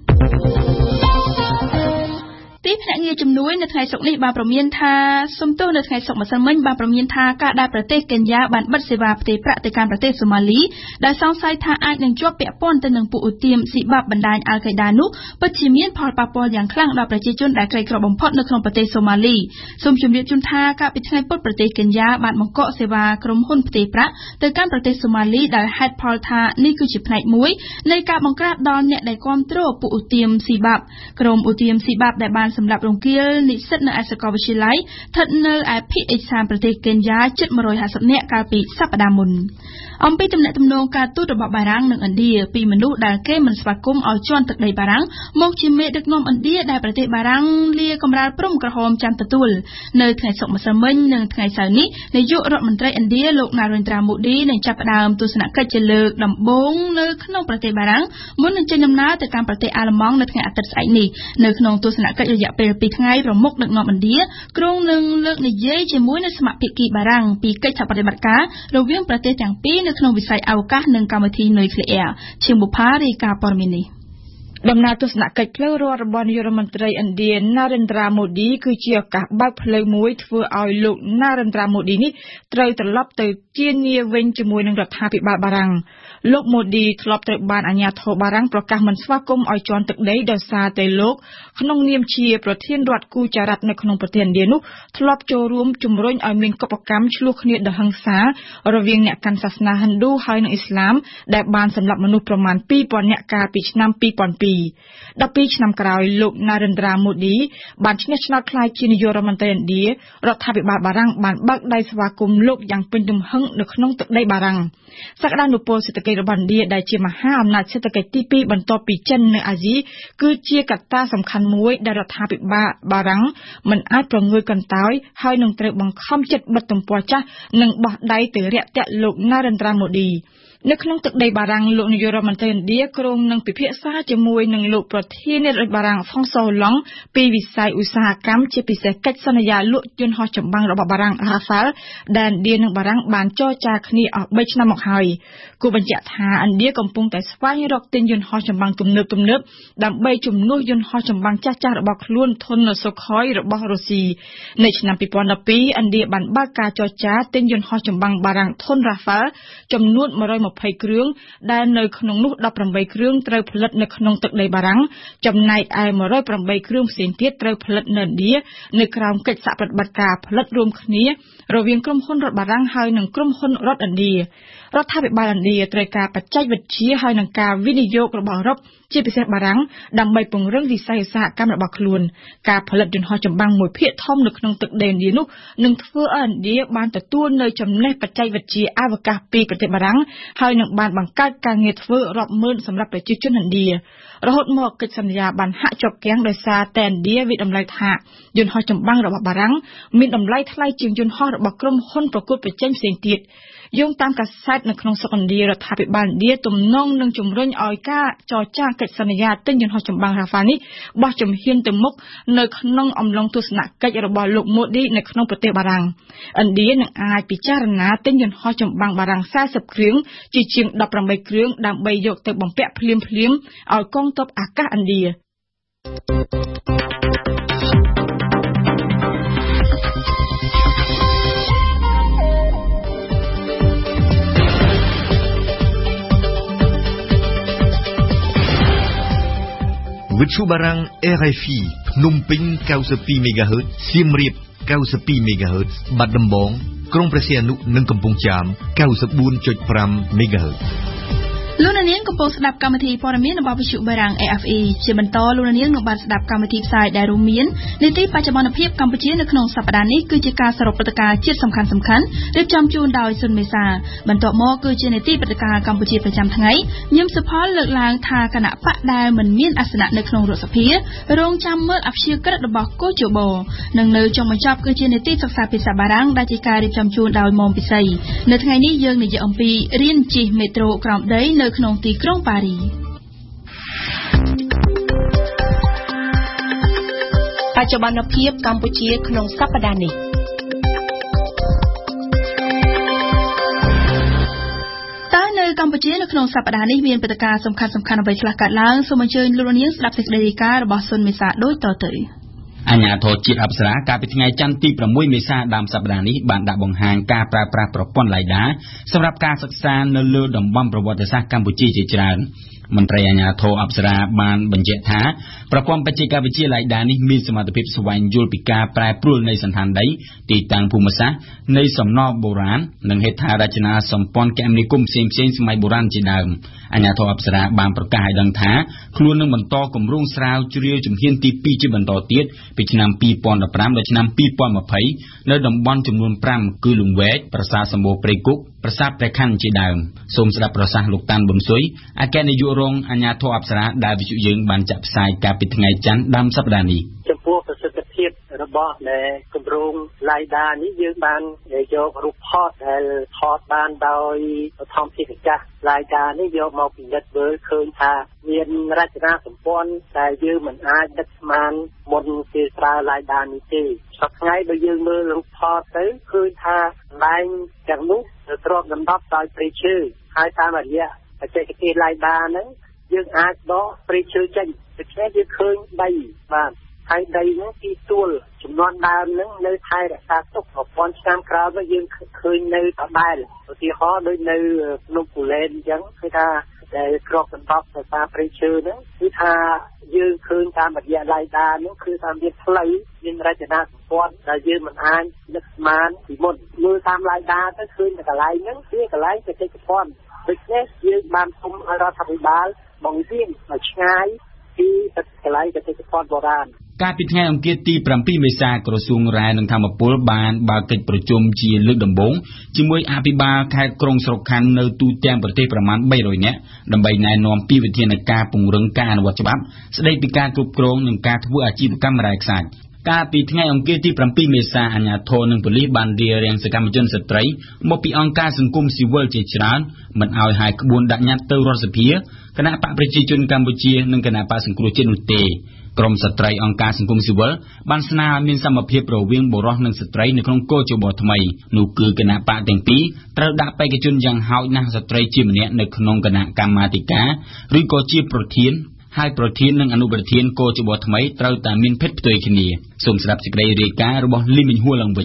ទីភ្នាក់ងារជំនួយនៅថ្ងៃសុក្រនេះបានប្រមានថាសំទោសនៅថ្ងៃសុក្រម្សិលមិញបានប្រមានថាការដែលប្រទេសកេនយ៉ាបានបិទសេវាផ្ទេរប្រាក់ទៅកាន់ប្រទេសសូម៉ាលីដែលសង្ស័យថាអាចនឹងជាប់ពាក់ព័ន្ធទៅនឹងពួកឧទាមស៊ីបាប់បណ្ដាញអាល់កេដានោះពិតជាមានផលប៉ះពាល់យ៉ាងខ្លាំងដល់ប្រជាជនដែលក្រីក្របំផុតនៅក្នុងប្រទេសសូម៉ាលីសូមជម្រាបជូនថាកាលពីថ្ងៃពុធប្រទេសកេនយ៉ាបានបង្កកសេវាក្រុមហ៊ុនផ្ទេរប្រាក់ទៅកាន់ប្រទេសសូម៉ាលីដែលហេតុផលថានេះគឺជាផ្នែកមួយនៃការបង្ក្រាបដល់អ្នកដែលគាំទ្រពួកឧទាមស៊ីបាប់ក្រុមឧទាមស៊ីបាប់ដែលបានសម្លាប់រង្គាលនិស្សិតនៅឯសាកលវិទ្យាល័យស្ថិតនៅឯភាគឦសានប្រទេសកេនយ៉ាជិត150នាក់កាលពីសប្តាហ៍មុនអំពីទំនាក់ទំនងការទូតរបស់បារាំងនិងឥណ្ឌាពីមនុស្សដែលគេមិនស្វាគមន៍ឲ្យជន់ទឹកដីបារាំងមកជាមេដឹកនាំឥណ្ឌាដែលប្រទេសបារាំងលាកម្រាលព្រំក្រហមចាំទទួលនៅថ្ងៃសុក្រម្សិលមិញនិងថ្ងៃសៅរ៍នេះនាយករដ្ឋមន្ត្រីឥណ្ឌាលោក Narendra Modi នឹងចាប់ផ្ដើមទស្សនកិច្ចជាលើកដំបូងនៅក្នុងប្រទេសបារាំងមុននឹងចេញដំណើរទៅកាន់ប្រទេសអាល្លឺម៉ង់នៅថ្ងៃអាទិត្យស្អែកនេះនៅក្នុងទស្សនកិច្ចរយៈពេល2ថ្ងៃប្រមុខដឹកនាំឥណ្ឌាគ្រងនឹងលើកនិយាយជាមួយនឹងសមាភាគីបារាំងពីកិច្ចសហប្រតិបត្តិការរវាងប្រទេសទាំងពីរនៅក្នុងវិស័យអវកាសនិងកម្មវិធីនុយក្លេអ៊ែរឈៀងបុផារាយការណ៍ព័ត៌មាននេះដំណើរទស្សនកិច្ចផ្លូវរដ្ឋរបស់នាយករដ្ឋមន្ត្រីឥណ្ឌា Narendra Modi គឺជាឱកាសបើកផ្លូវមួយធ្វើឲ្យលោក Narendra Modi នេះត្រូវត្រឡប់ទៅជាងារវិញជាមួយនឹងរដ្ឋាភិបាលបារាំងលោក Modi ធ្លាប់ត្រូវបានអាជ្ញាធរបារាំងប្រកាសមិនស្វាគមន៍ឲ្យជាន់ទឹកដីដោយសារតែលោកក្នុងនាមជាប្រធានរដ្ឋគូចរិតនៅក្នុងប្រទេសឥណ្ឌានោះធ្លាប់ចូលរួមជំរុញឲ្យមានកុបកម្មឆ្លោះគ្នាដ៏ហិង្សារវាងអ្នកកាន់សាសនាហិណ្ឌូហើយនិងអ៊ីស្លាមដែលបានសម្លាប់មនុស្សប្រមាណ 2000 នាក់កាលពីឆ្នាំ 2002 12ឆ្នាំក្រោយលោក Narendra Modi បានឈ្នះឆ្នោតក្លាយជានាយករដ្ឋមន្ត្រីឥណ្ឌារដ្ឋាភិបាលបារាំងបានបើកដៃស្វាគមន៍លោកយ៉ាងពេញទំហឹងនៅក្នុងទឹកដីបារាំងសក្តានុពលសេដ្ឋកិច្ចរបស់ឥណ្ឌាដែលជាមហាអំណាចសេដ្ឋកិច្ចទី2បន្ទាប់ពីចិននៅអាស៊ីគឺជាកត្តាសំខាន់មួយដែលរដ្ឋាភិបាលបារាំងមិនអាចប្រងើយកន្តើយហើយនឹងត្រូវបង្ខំចិត្តបិទទំព័រចាស់និងបោះដៃទៅរាក់ទាក់លោក Narendra Modiនៅក្នុងទឹកដីបារាំងលោកនាយករដ្ឋមន្ត្រីឥណ្ឌាគ្រងនឹងពិភាក្សាជាមួយនឹងលោកប្រធានាធិបតីបារាំង François Hollande ពីវិស័យឧស្សាហកម្មជាពិសេសកិច្ចសន្យាលក់យន្តហោះចម្បាំងរបស់បារាំង Rafale ដែលឥណ្ឌានិងបារាំងបានចរចាគ្នាអស់3ឆ្នាំមកហើយគួរបញ្ជាក់ថាឥណ្ឌាកំពុងតែស្វែងរកទិញយន្តហោះចម្បាំងទំនើបដើម្បីជំនួសយន្តហោះចម្បាំងចាស់ៗរបស់ខ្លួនធុន Sukhoi របស់រុស្ស៊ីនៅឆ្នាំ2012ឥណ្ឌាបានបើកការចរចាទិញយន្តហោះចម្បាំងបារាំងធុន Rafale ចំនួន120គ្រឿងដែលនៅក្នុងនោះ18គ្រឿងត្រូវផលិតនៅក្នុងទឹកដីបារាំងចំណែកឯ108គ្រឿងផ្សេងទៀតត្រូវផលិតនៅឥណ្ឌានៅក្រោមកិច្ចសហប្រតិបត្តិការផលិតរួមគ្នារវាងក្រុមហ៊ុនរដ្ឋបារាំងហើយនិងក្រុមហ៊ុនរដ្ឋឥណ្ឌារដ្ឋាភិបាលឥណ្ឌាត្រូវការបច្ចេកវិទ្យាហើយនិងការវិនិយោគរបស់អឺរ៉ុបជាពិសេសបារាំងដើម្បីពង្រឹងវិស័យឧស្សាហកម្មរបស់ខ្លួនការផលិតយន្តហោះចម្បាំងមួយភាគធំនៅក្នុងទឹកដីឥណ្ឌានោះនឹងធ្វើឲ្យឥណ្ឌាបានទទួលនៅចំណេះបច្ចេកវិទ្យាអវកាសពីប្រទេសបារាំងហើយនឹងបានបង្កើតការងារធ្វើរាប់ម៉ឺនសម្រាប់ប្រជាជនឥណ្ឌារហូតមកកិច្ចសន្យាបានហាក់ជាប់គាំងដោយសារតែឥណ្ឌាវិតម្លៃថាយន្តហោះចម្បាំងរបស់បារាំងមានតម្លៃថ្លៃជាងយន្តហោះរបស់ក្រុមហ៊ុនប្រកួតប្រជែងផ្សេងទៀតយោងតាមកាសែតនៅក្នុងស្រុកឥណ្ឌារដ្ឋាភិបាលឥណ្ឌាទំនងនឹងជំរុញឲ្យការចរចាកិច្ចសន្យាទិញយន្តហោះចម្បាំង Rafale នេះបោះជំហានទៅមុខនៅក្នុងអំឡុងទស្សនកិច្ចរបស់លោក Modi នៅក្នុងប្រទេសបារាំងឥណ្ឌានឹងអាចពិចារណាទិញយន្តហោះចម្បាំងបារាំង40គ្រឿងជាជាង18គ្រឿងដើម្បីយកទៅបំពាក់ភ្លាមៗឲ្យកងទ័ពអាកាសឥណ្ឌា Vichu Barang RFI ភ្នំពេញ92 MHz សៀមរាប92 MHz បាត់ដំបងក្រុងព្រះសីហនុនិងកំពង់ចាម 94.5 MHz លោកនាងកំពុងស្ដាប់កម្មវិធីព័ត៌មានរបស់វិទ្យុបារាំង AFE ជាបន្តលោកនាងនឹងបានស្ដាប់កម្មវិធីផ្សាយដែលរួមមាននីតិបច្ចុប្បន្នភាពកម្ពុជានៅក្នុងសប្តាហ៍នេះគឺជាការសរុបព្រឹត្តិការណ៍ជាតិសំខាន់ៗរៀបចំជូនដោយសុនមេសាបន្ទាប់មកគឺជានីតិព្រឹត្តិការណ៍កម្ពុជាប្រចាំថ្ងៃញឹមសុផលលើកឡើងថាគណៈបកដែលមិនមានអាសនៈនៅក្នុងរដ្ឋសភារងចាំមើលអព្យាក្រឹតរបស់កូជបនិងនៅចុងបញ្ចប់គឺជានីតិសិក្សាភាសាបារាំងដែលជាការរៀបចំជូនដោយមុំពិសីនៅថ្ងៃនេះយើងនិយាយអំពីរៀនជិះមេត្រូក្រោមដីនៅក្នុងទីក្រុងប៉ារីបច្ចុប្បន្នភាពកម្ពុជាក្នុងសប្តាហ៍នេះតើនៅកម្ពុជានៅក្នុងសប្តាហ៍នេះមានព្រឹត្តិការណ៍សំខាន់ៗអ្វីខ្លះកើតឡើងសូមអញ្ជើញលោកនាងស្ដាប់សេចក្តីរាយការណ៍របស់សុនមេសាដូចតទៅអាជ្ញាធរជាតិអប្សរាកាលពីថ្ងៃច័ន្ទទី6មេសាដើមសប្តាហ៍នេះបានដាក់បង្ហាញការប្រើប្រាស់ប្រព័ន្ធឡៃដាសម្រាប់ការសិក្សានៅលើតំបន់ប្រវត្តិសាស្ត្រកម្ពុជាជាច្រើនមន្ត្រីអាជ្ញាធរអប្សរាបានបញ្ជាក់ថាប្រព័ន្ធបច្ចេកវិទ្យាឡៃដានេះមានសមត្ថភាពស្វែងយល់ពីការប្រែប្រួលនៃសន្តានដីទីតាំងភូមិសាស្ត្រនៃសំណង់បុរាណនិងហេដ្ឋារចនាសម្ព័ន្ធគមនាគមន៍ផ្សេងៗសម័យបុរាណជាដើមអាជ្ញាធរអប្សរាបានប្រកាសឲ្យដឹងថាខ្លួននឹងបន្តគម្រោងស្រាវជ្រាវជំហានទី2ជាបន្តទៀតពីឆ្នាំ2015ដល់ឆ្នាំ2020នៅតំបន់ចំនួន5គឺលង្វែកប្រាសាទសម្បូរព្រៃគុកប្រាសាទព្រះខ័នជាដើមសូមស្ដាប់ប្រសាសន៍លោកតាន់ប៊ុនស៊ុយអគ្គនាយករងអាជ្ញាធរអប្សរាដែលវិទ្យុយើងបានចាក់ផ្សាយកាលពីថ្ងៃច័ន្ទដើមសប្តាហ៍នេះចំពោះប្រសិទ្ធភាពរបស់គម្រោងឡៃដានេះយើងបានយករូបថតដែលថតបានដោយធម្មជាតិចាស់ឡៃដានេះយកមកពិនិត្យមើលឃើញថាមានរចនាសម្ព័ន្ធដែលយើងមិនអាចដឹកស្មានមុនគេប្រើឡៃដានេះទេសប្តាហ៍ថ្ងៃបើយើងមើលរូបថតទៅឃើញថាកន្លែងទាំងនោះទ្រពដណ្ដប់ដោយព្រៃឈើហើយតាមរយៈបច្ចេកទេសឡៃដាហ្នឹងយើងអាចដកព្រៃឈើចេញដូច្នេះយើងឃើញដីបាទហើយដីហ្នឹងទីទួលចំនួនដើមហ្នឹងនៅថែរក្សាទុកប្រព័ន្ធឆ្នាំក្រោយមកយើងឃើញនៅដដែលឧទាហរណ៍ដូចនៅភ្នំគូលែនអញ្ចឹងគឺថាដែលគ្របដណ្ដប់ដោយសារព្រៃឈើហ្នឹងគឺថាយើងឃើញតាមរយៈឡៃដាហ្នឹងគឺថាមានផ្លូវមានរចនាសម្ព័ន្ធដែលយើងមិនអាចនឹកស្មានពីមុនមើលតាមឡៃដាទៅឃើញតែកន្លែងហ្នឹងជាកន្លែងបេតិកភណ្ឌដូច្នេះយើងបានសុំឲ្យរដ្ឋាភិបាលបង្រៀនឲ្យឆ្ងាយពីកន្លែងបេតិកភណ្ឌបុរាណកាលពីថ្ងៃអង្គារទី7មេសាក្រសួងរាយនឹងធម្មពលបានបើកកិច្ចប្រជុំជាលើកដំបូងជាមួយអភិបាលខេត្តក្រុងស្រុកខណ្ឌនៅទូទាំងប្រទេសប្រមាណ300នាក់ដើម្បីណែនាំពីវិធានការពង្រឹងការអនុវត្តច្បាប់ស្តីពីការគ្រប់គ្រងនិងការធ្វើអាជីវកម្មរ៉ែខ្សាច់កាលពីថ្ងៃអង្គារទី7មេសាអាជ្ញាធរនិងប៉ូលីសបានរារាំងសកម្មជនស្ត្រីមកពីអង្គការសង្គមស៊ីវិលជាច្រើនមិនឲ្យហាយក្បួនដាក់ញត្តិទៅរដ្ឋសភាគណៈបកប្រជាជនកម្ពុជានិងគណៈបកសង្គ្រោះជាតិនោះទេក្រមស្ត្រីអង្គការសង្គមស៊ីវិលបានស្នើឲ្យមានសមភាពរវាងបុរសនិងស្ត្រីនៅក្នុងគោលជបថ្មីនោះគឺគណៈបកទាំងពីរត្រូវដាក់បេក្ខជនយ៉ាងហោចណាស់ស្ត្រីជាម្នាក់នៅក្នុងគណៈកម្មាធិការឬក៏ជាប្រធានហើយប្រធាននិងអនុប្រធានគោលជបថ្មីត្រូវតែមានភេទផ្ទុយគ្នាសូមស្ដាប់សេចក្តីរាយការណ៍របស់លីមិញហួរឡើងវិញ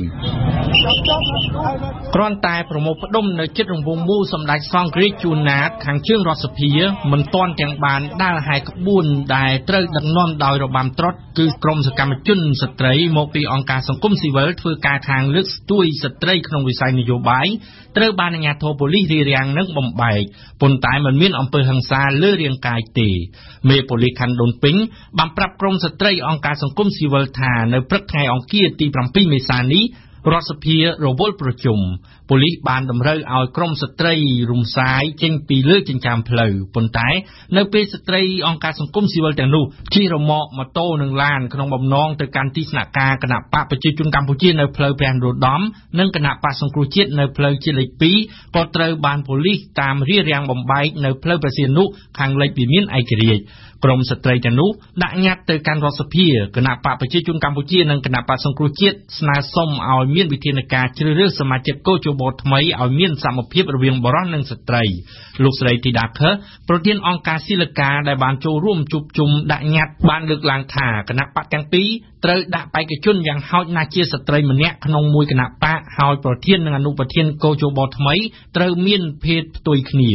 គ្រាន់តែប្រមូលផ្ដុំនៅចិត្តរង្វង់មូលសម្ដេចសង្ឃរាជជួនណាតខាងជើងរដ្ឋសភាមិនទាន់ទាំងបានដើរហាយក្បួនដែលត្រូវដឹកនាំដោយរបាំត្រុដិគឺក្រុមសកម្មជនស្ត្រីមកពីអង្គការសង្គមស៊ីវិលធ្វើការខាងលើកស្ទួយស្ត្រីក្នុងវិស័យនយោបាយត្រូវបានអាជ្ញាធរប៉ូលីសរារាំងនិងបំបែកប៉ុន្តែមិនមានអំពើហិង្សាលើរាងកាយទេមេប៉ូលីសខណ្ឌដូនពេញបានប្រាប់ក្រុមស្ត្រីអង្គការសង្គមស៊ីវិលថានៅព្រឹកថ្ងៃអង្គារទី7មេសានេះរដ្ឋសភារវល់ប្រជុំប៉ូលីសបានតម្រូវឲ្យក្រុមស្ត្រីរំសាយចេញពីលើចិញ្ចើមផ្លូវប៉ុន្តែនៅពេលស្ត្រីអង្គការសង្គមស៊ីវិលទាំងនោះជិះរមាក់ម៉ូតូនិងឡានក្នុងបំណងទៅកាន់ទីស្នាក់ការគណៈបកប្រជាជនកម្ពុជានៅផ្លូវព្រះនរោត្តមនិងគណៈបកសង្គ្រោះជាតិនៅផ្លូវជាតិលេខ2ក៏ត្រូវបានប៉ូលីសតាមរារាំងបំបែកនៅផ្លូវព្រះសីហនុខាងលិចវិមានឯករាជ្យក្រុមស្ត្រីទាំងនោះដាក់ញត្តិទៅកាន់រដ្ឋសភាគណៈបកប្រជាជនកម្ពុជានិងគណៈបកសង្គ្រោះជាតិស្នើសុំឲ្យមានវិធានការជ្រើសរើសសមាជិកគោជបថ្មីឲ្យមានសមភាពរវាងបុរសនិងស្ត្រីលោកស្រីធីតាខឺប្រធានអង្គការស៊ីលកាដែលបានចូលរួមជួបជុំដាក់ញត្តិបានលើកឡើងថាគណៈបកទាំងពីរត្រូវដាក់បេក្ខជនយ៉ាងហោចណាស់ជាស្ត្រីម្នាក់ក្នុងមួយគណៈបកហើយប្រធាននិងអនុប្រធានគោជបថ្មីត្រូវមានភេទផ្ទុយគ្នា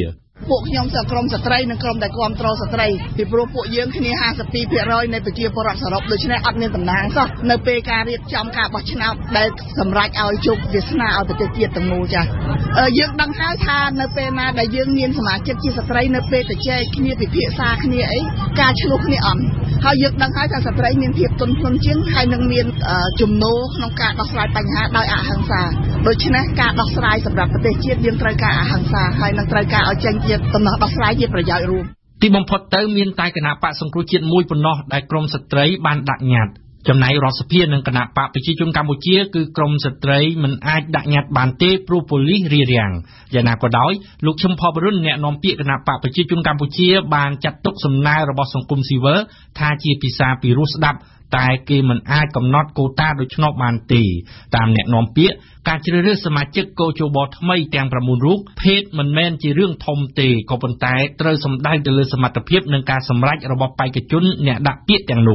ពួកខ្ញុំសក្រុមស្ត្រីនិងក្រុមដែលគ្រប់គ្រងស្ត្រីពីព្រោះពួកយើងគ្នា 52% នៃប្រជាពលរដ្ឋសរុបដូច្នេះអត់មានតំណាងសោះនៅពេលការរៀបចំការបោះឆ្នោតដែលសម្រេចឲ្យជោគវាសនាឲ្យប្រទេសជាតិទាំងមូលចា៎យើងដឹងហើយថានៅពេលណាដែលយើងមានសមាជិកជាស្ត្រីនៅពេលទៅចែកគ្នាពិភាក្សាគ្នាអីការឆ្លោះគ្នាអត់ហើយយើងដឹងហើយថាស្ត្រីមានភាពទន់ភ្លន់ជាងហើយនឹងមានជំនួសក្នុងការដោះស្រាយបញ្ហាដោយអហិង្សាដូច្នេះការដោះស្រាយសម្រាប់ប្រទេសជាតិយើងត្រូវការអហិង្សាហើយនឹងត្រូវការឲ្យចេញជាដំណោះដោះស្រាយជាប្រយោជន៍រួមទីបំផុតទៅមានតែគណៈបកសង្គ្រោះជាតិមួយប៉ុណ្ណោះដែលក្រមស្ត្រីបានដាក់ញត្តិចំណែករដ្ឋសភានិងគណៈបកប្រជាជនកម្ពុជាគឺក្រមស្ត្រីមិនអាចដាក់ញត្តិបានទេព្រោះប៉ូលីសរារាំងយ៉ាងណាក៏ដោយលោកឈឹមផបរុនអ្នកនាំពាក្យគណៈបកប្រជាជនកម្ពុជាបានចាត់ទុកសំណើរបស់សង្គមស៊ីវិលថាជាភាសាពីរោះស្ដាប់តែគេមិនអាចកំណត់កូតាដូច្នោះបានទេតាមអ្នកនាំពាក្យការជ្រើសរើសសមាជិកកោជបថ្មីទាំង9រូបភេទមិនមែនជារឿងធំទេក៏ប៉ុន្តែត្រូវសម្ដៅទៅលើសមត្ថភាពនិងការសម្រេចរបស់បេក្ខជនអ្នកដាក់ពាក្យទាំងនោះ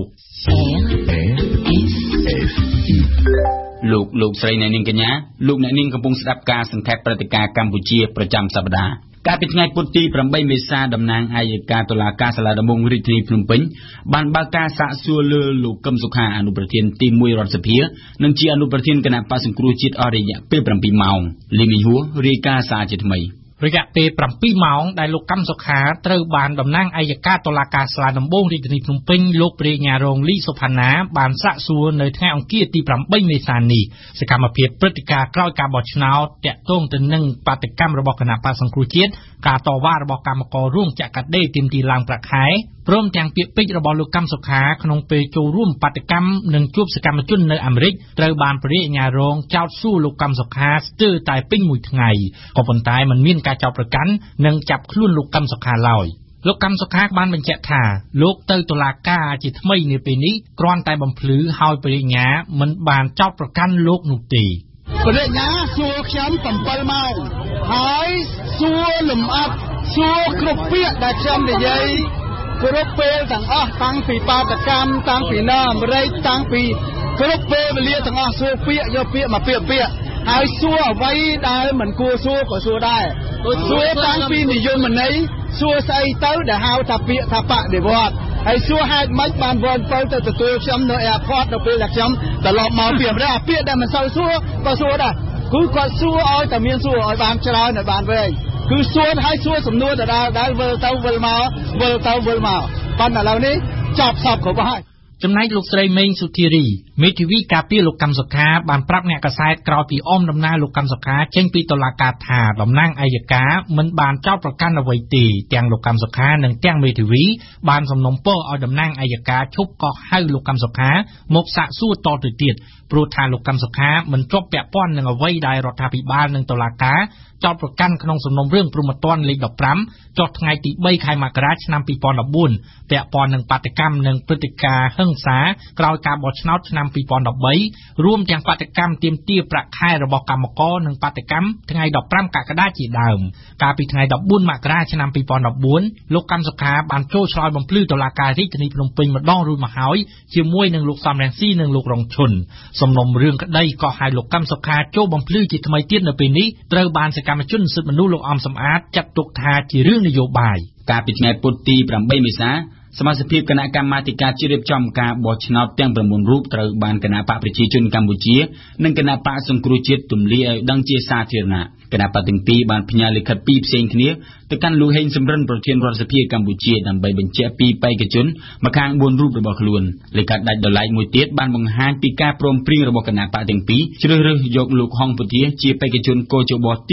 លោកស្រីអ្នកនាងកញ្ញាលោកអ្នកនាងកំពុងស្ដាប់ការសង្ខេបព្រឹត្តិការណ៍កម្ពុជាប្រចាំសប្ដាហ៍កាលពីថ្ងៃពុធទី8មេសាតំណាងអัยការតុលាការសាលាដំបងរាជធានីភ្នំពេញបានបើកការសាកសួរលើលោកកឹមសុខាអនុប្រធានទី1រដ្ឋសភានិងជាអនុប្រធានគណៈបក្សសង្គ្រោះជាតិអស់រយៈពេល7ម៉ោងលីមីហួររាយការណ៍សារជាថ្មីរយៈពេល7ម៉ោងដែលលោកកឹមសុខាត្រូវបានតំណាងអัยការតុលាការសាលាដំបងរាជធានីភ្នំពេញលោកប្រេងញារងលីសុផាណាបានសាកសួរនៅថ្ងៃអង្គារទី8មេសានេះសកម្មភាពព្រឹត្តិការណ៍ក្រោយការបោះឆ្នោតតាក់ទងទៅនឹងបាតកម្មរបស់គណៈបក្សសង្គ្រោះជាតិការតវ៉ារបស់កម្មកររោងចក្រកាត់ដេរទាមទារឡើងប្រាក់ខែព្រមទាំងពាក្យពេចន៍របស់លោកកឹមសុខាក្នុងពេលចូលរួមបាតកម្មនិងជួបសកម្មជននៅអាមេរិកត្រូវបានព្រះរាជអាជ្ញារងចោទសួរលោកកឹមសុខាស្ទើរតែពេញមួយថ្ងៃក៏ប៉ុន្តែមិនមានការចោទប្រកាន់និងចាប់ខ្លួនលោកកឹមសុខាឡើយលោកកឹមសុខាបានបញ្ជាក់ថាលោកទៅតុលាការជាថ្មីនាពេលនេះគ្រាន់តែបំភ្លឺហើយព្រះរាជអាជ្ញាមិនបានចោទប្រកាន់លោកនោះទេព្រះរាជអាជ្ញាសួរខ្ញុំ7ម៉ោងហើយសួរលំអិតសួរគ្រប់ពាក្យដែលខ្ញុំនិយាយគ្រប់ពេលទាំងអស់តាំងពីបាតកម្មតាំងពីនៅអាមេរិកតាំងពីគ្រប់ពេលវេលាទាំងអស់សួរពាក្យយកពាក្យមកពាក្យហើយសួរអ្វីដែលមិនគួរសួរក៏សួរដែរសួរតាំងពីនិយមន័យសួរស្អីទៅដែលហៅថាពាក្យថាបដិវត្តហើយសួរហេតុម៉េចបានវល់ទៅទទួលខ្ញុំនៅ airport ដល់ពេលដែលខ្ញុំត្រឡប់មកពីអាមេរិកអាពាក្យដែលមិនសូវសួរក៏សួរដែរគឺគាត់សួរឲ្យតែមានសួរឲ្យបានច្រើនឲ្យបានវែងគឺសួរឲ្យសួរសំណួរដដែលវិលទៅវិលមកវិលទៅវិលមកប៉ុន្តែឥឡូវនេះចប់សពគ្រប់ហើយចំណែកលោកស្រីមេងសុធារីមេធាវីការពារលោកកឹមសុខាបានប្រាប់អ្នកកាសែតក្រោយពីអមដំណើរលោកកឹមសុខាចេញពីតុលាការថាតំណាងអัยការមិនបានចោទប្រកាន់អ្វីទេទាំងលោកកឹមសុខានិងទាំងមេធាវីបានសំណូមពរឲ្យតំណាងអัยការឈប់កោះហៅលោកកឹមសុខាមកសាកសួរតទៅទៀតព្រោះថាលោកកឹមសុខាមិនជាប់ពាក់ព័ន្ធនឹងអ្វីដែលរដ្ឋាភិបាលនិងតុលាការចោទប្រកាន់ក្នុងសំណុំរឿងព្រហ្មទណ្ឌលេខ15ចុះថ្ងៃទី3ខែមករាឆ្នាំ2014ពាក់ព័ន្ធនឹងបាតកម្មនិងព្រឹត្តិការណ៍ហិង្សាក្រោយការបោះឆ្នោតឆ្នាំ2013រួមទាំងបាតកម្មទាមទារប្រាក់ខែរបស់កម្មករនិងបាតកម្មថ្ងៃ15កក្កដាជាដើមកាលពីថ្ងៃ14មករាឆ្នាំ2014លោកកឹមសុខាបានចូលឆ្លើយបំភ្លឺតុលាការរាជធានីភ្នំពេញម្ដងរួចមកហើយជាមួយនឹងលោកសំរងស៊ីនិងលោករងឈុនសំណុំរឿងក្តីក៏ឲ្យលោកកឹមសុខាចូលបំភ្លឺជាថ្មីទៀតនៅពេលនេះត្រូវបានសកម្មជនសិទ្ធិមនុស្សលោកអំសំអាតចាត់ទុកថាជារឿងនយោបាយកាលពីថ្ងៃពុធទី8មេសាសមាជិកគណៈកម្មាធិការជ្រៀបចំការបោះឆ្នោតទាំង9រូបត្រូវបានគណៈបកប្រជាជនកម្ពុជានិងគណៈបកសង្គ្រោះជាតិទម្លាយឲ្យដឹងជាសាធារណៈគណៈបកទាំងពីរបានផ្ញើលិខិតពីរផ្សេងគ្នាទៅកាន់លោកហេងសំរិនប្រធានរដ្ឋសភាកម្ពុជាដើម្បីបញ្ជាក់ពីបេក្ខជនម្ខាង4រូបរបស់ខ្លួនលិខិតដាច់ដោយឡែកមួយទៀតបានបង្ហាញពីការព្រមព្រៀងរបស់គណៈបកទាំងពីរជ្រើសរើសយកលោកហងពុធាជាបេក្ខជនកោជបទី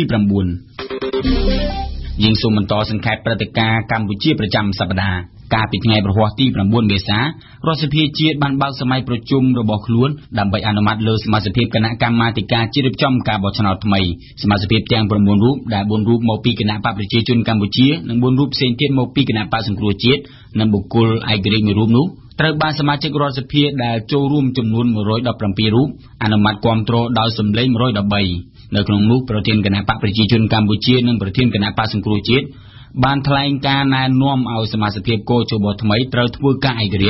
9យើងសូមបន្តសង្ខេបព្រឹត្តិការណ៍កម្ពុជាប្រចាំសប្តាហ៍កាលពីថ្ងៃប្រហ័សទី9មេសារដ្ឋសភាជាតិបានបើកសម័យប្រជុំរបស់ខ្លួនដើម្បីអនុម័តលើសមាជិកគណៈកម្មាធិការជ្រៀបចំការបោះឆ្នោតថ្មីសមាជិកទាំង9រូបដែល4រូបមកពីគណៈបកប្រជាជនកម្ពុជានិង4រូបផ្សេងទៀតមកពីគណៈបកសង្គ្រោះជាតិនិងបុគ្គលឯករាជ្យមួយរូបនោះត្រូវបានសមាជិករដ្ឋសភាដែលចូលរួមចំនួន117រូបអនុម័តគាំទ្រដោយសម្លេង113នៅក្នុងនោះប្រធានគណៈបកប្រជាជនកម្ពុជានិងប្រធានគណៈបកសង្គ្រោះជាតិបានថ្លែងការណែនាំឲ្យសមាជិកកោជបថ្មីត្រូវធ្វើការឯករាជ្យ